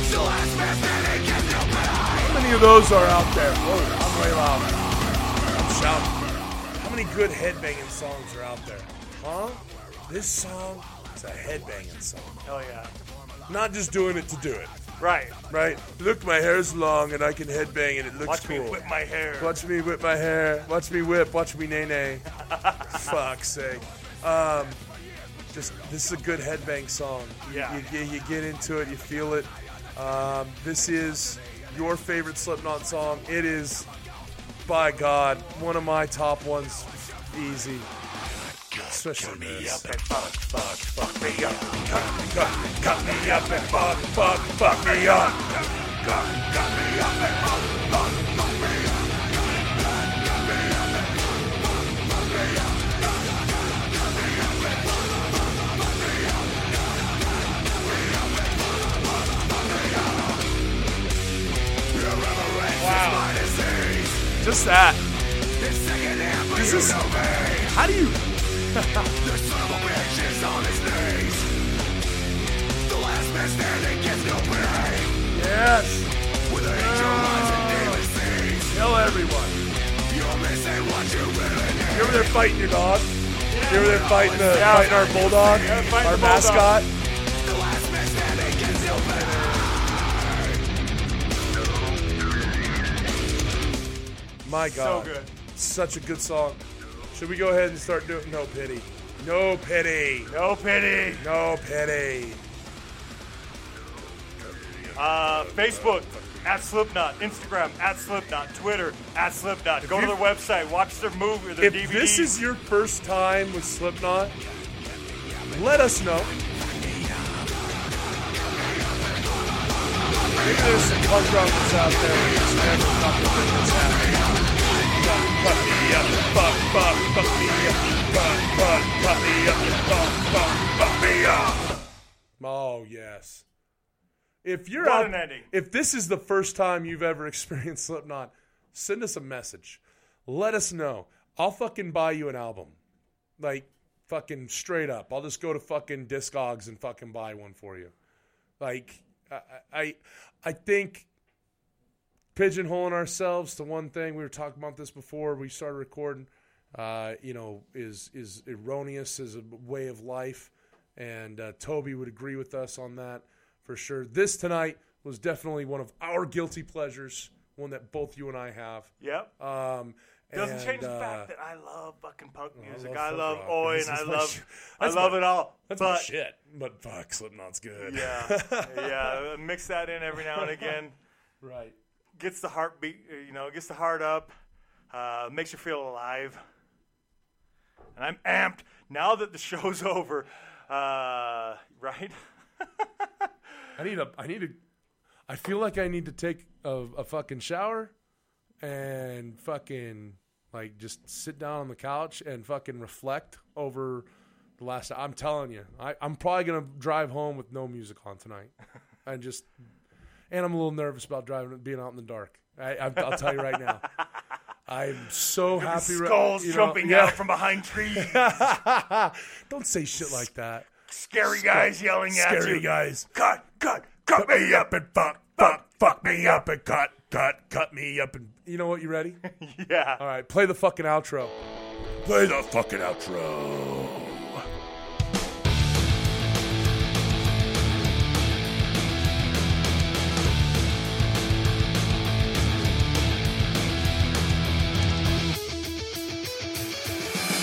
How many of those are out there? Oh, I'm way loud. I'm shouting. How many good headbanging songs are out there? Huh? This song is a headbanging song. Hell yeah. Not just doing it to do it, Right. right? Look, my hair's long and I can headbang and it looks Watch cool. me whip my hair. Watch me whip my hair. Watch me whip. Watch me nay nay. Fuck's sake. Um, just this is a good headbang song. You, Yeah. you, you, you get into it. You feel it. Um, this is your favorite Slipknot song. It is, by God, one of my top ones. Easy. Especially this. Fuck, fuck, fuck me up. Cut, cut, cut me up and fuck, fuck, fuck me up. Cut, cut me up and fuck, fuck, fuck me up. Wow. Just that. This is. How do you. The son of a bitch is on his knees. The last man standing gets no pay. Yes. With an angel eyes and demon sees. Kill everyone. You're missing what you really need. You ever there fighting your dog? You ever there fighting, the, Yeah. fighting our bulldog? Yeah, fighting our the bulldog. mascot? The last man standing gets no pay. My God. So good. Such a good song. Should we go ahead and start doing no pity? No pity. No pity. No pity. Uh, Facebook at Slipknot, Instagram at Slipknot, Twitter at Slipknot. Go to you- their website, watch their movie, their If D V Ds. this is your first time with Slipknot, let us know. Maybe there's some punk rockers out there who just never fucking think this happening. Fuck me up, fuck, fuck, fuck me up, fuck, fuck, fuck me up, fuck, fuck, fuck me up. Oh, yes. If you're What out, an ending. if this is the first time you've ever experienced Slipknot, send us a message. Let us know. I'll fucking buy you an album. Like, fucking straight up. I'll just go to fucking Discogs and fucking buy one for you. Like, I, I, I think pigeonholing ourselves to one thing, we were talking about this before we started recording, uh, you know, is is erroneous as a way of life, and uh, Toby would agree with us on that for sure. This tonight was definitely one of our guilty pleasures, one that both you and I have. Yep. Um, Doesn't and, change the uh, fact that I love fucking punk music. I I love love, punk rock. Oi, This and is I my love, shit. I That's love my- it all. That's but my shit, but fuck, Slipknot's good. yeah, yeah, mix that in every now and again. Right. Gets the heartbeat, you know, gets the heart up, uh, makes you feel alive. And I'm amped now that the show's over. Uh, right? I need a. I need a. I feel like I need to take a, a fucking shower, and fucking like just sit down on the couch and fucking reflect over the last. I'm telling you, I, I'm probably gonna drive home with no music on tonight, and just. And I'm a little nervous about driving, being out in the dark. I, I, I'll tell you right now. I'm so happy. Skulls you know, jumping yeah. out from behind trees. Don't say shit like that. Scary guys yelling at Scary you. guys. Cut, cut, cut me up. and fuck, fuck, fuck me up and cut, cut, cut me up and. You know what? You ready? Yeah. All right, play the fucking outro. Play the fucking outro.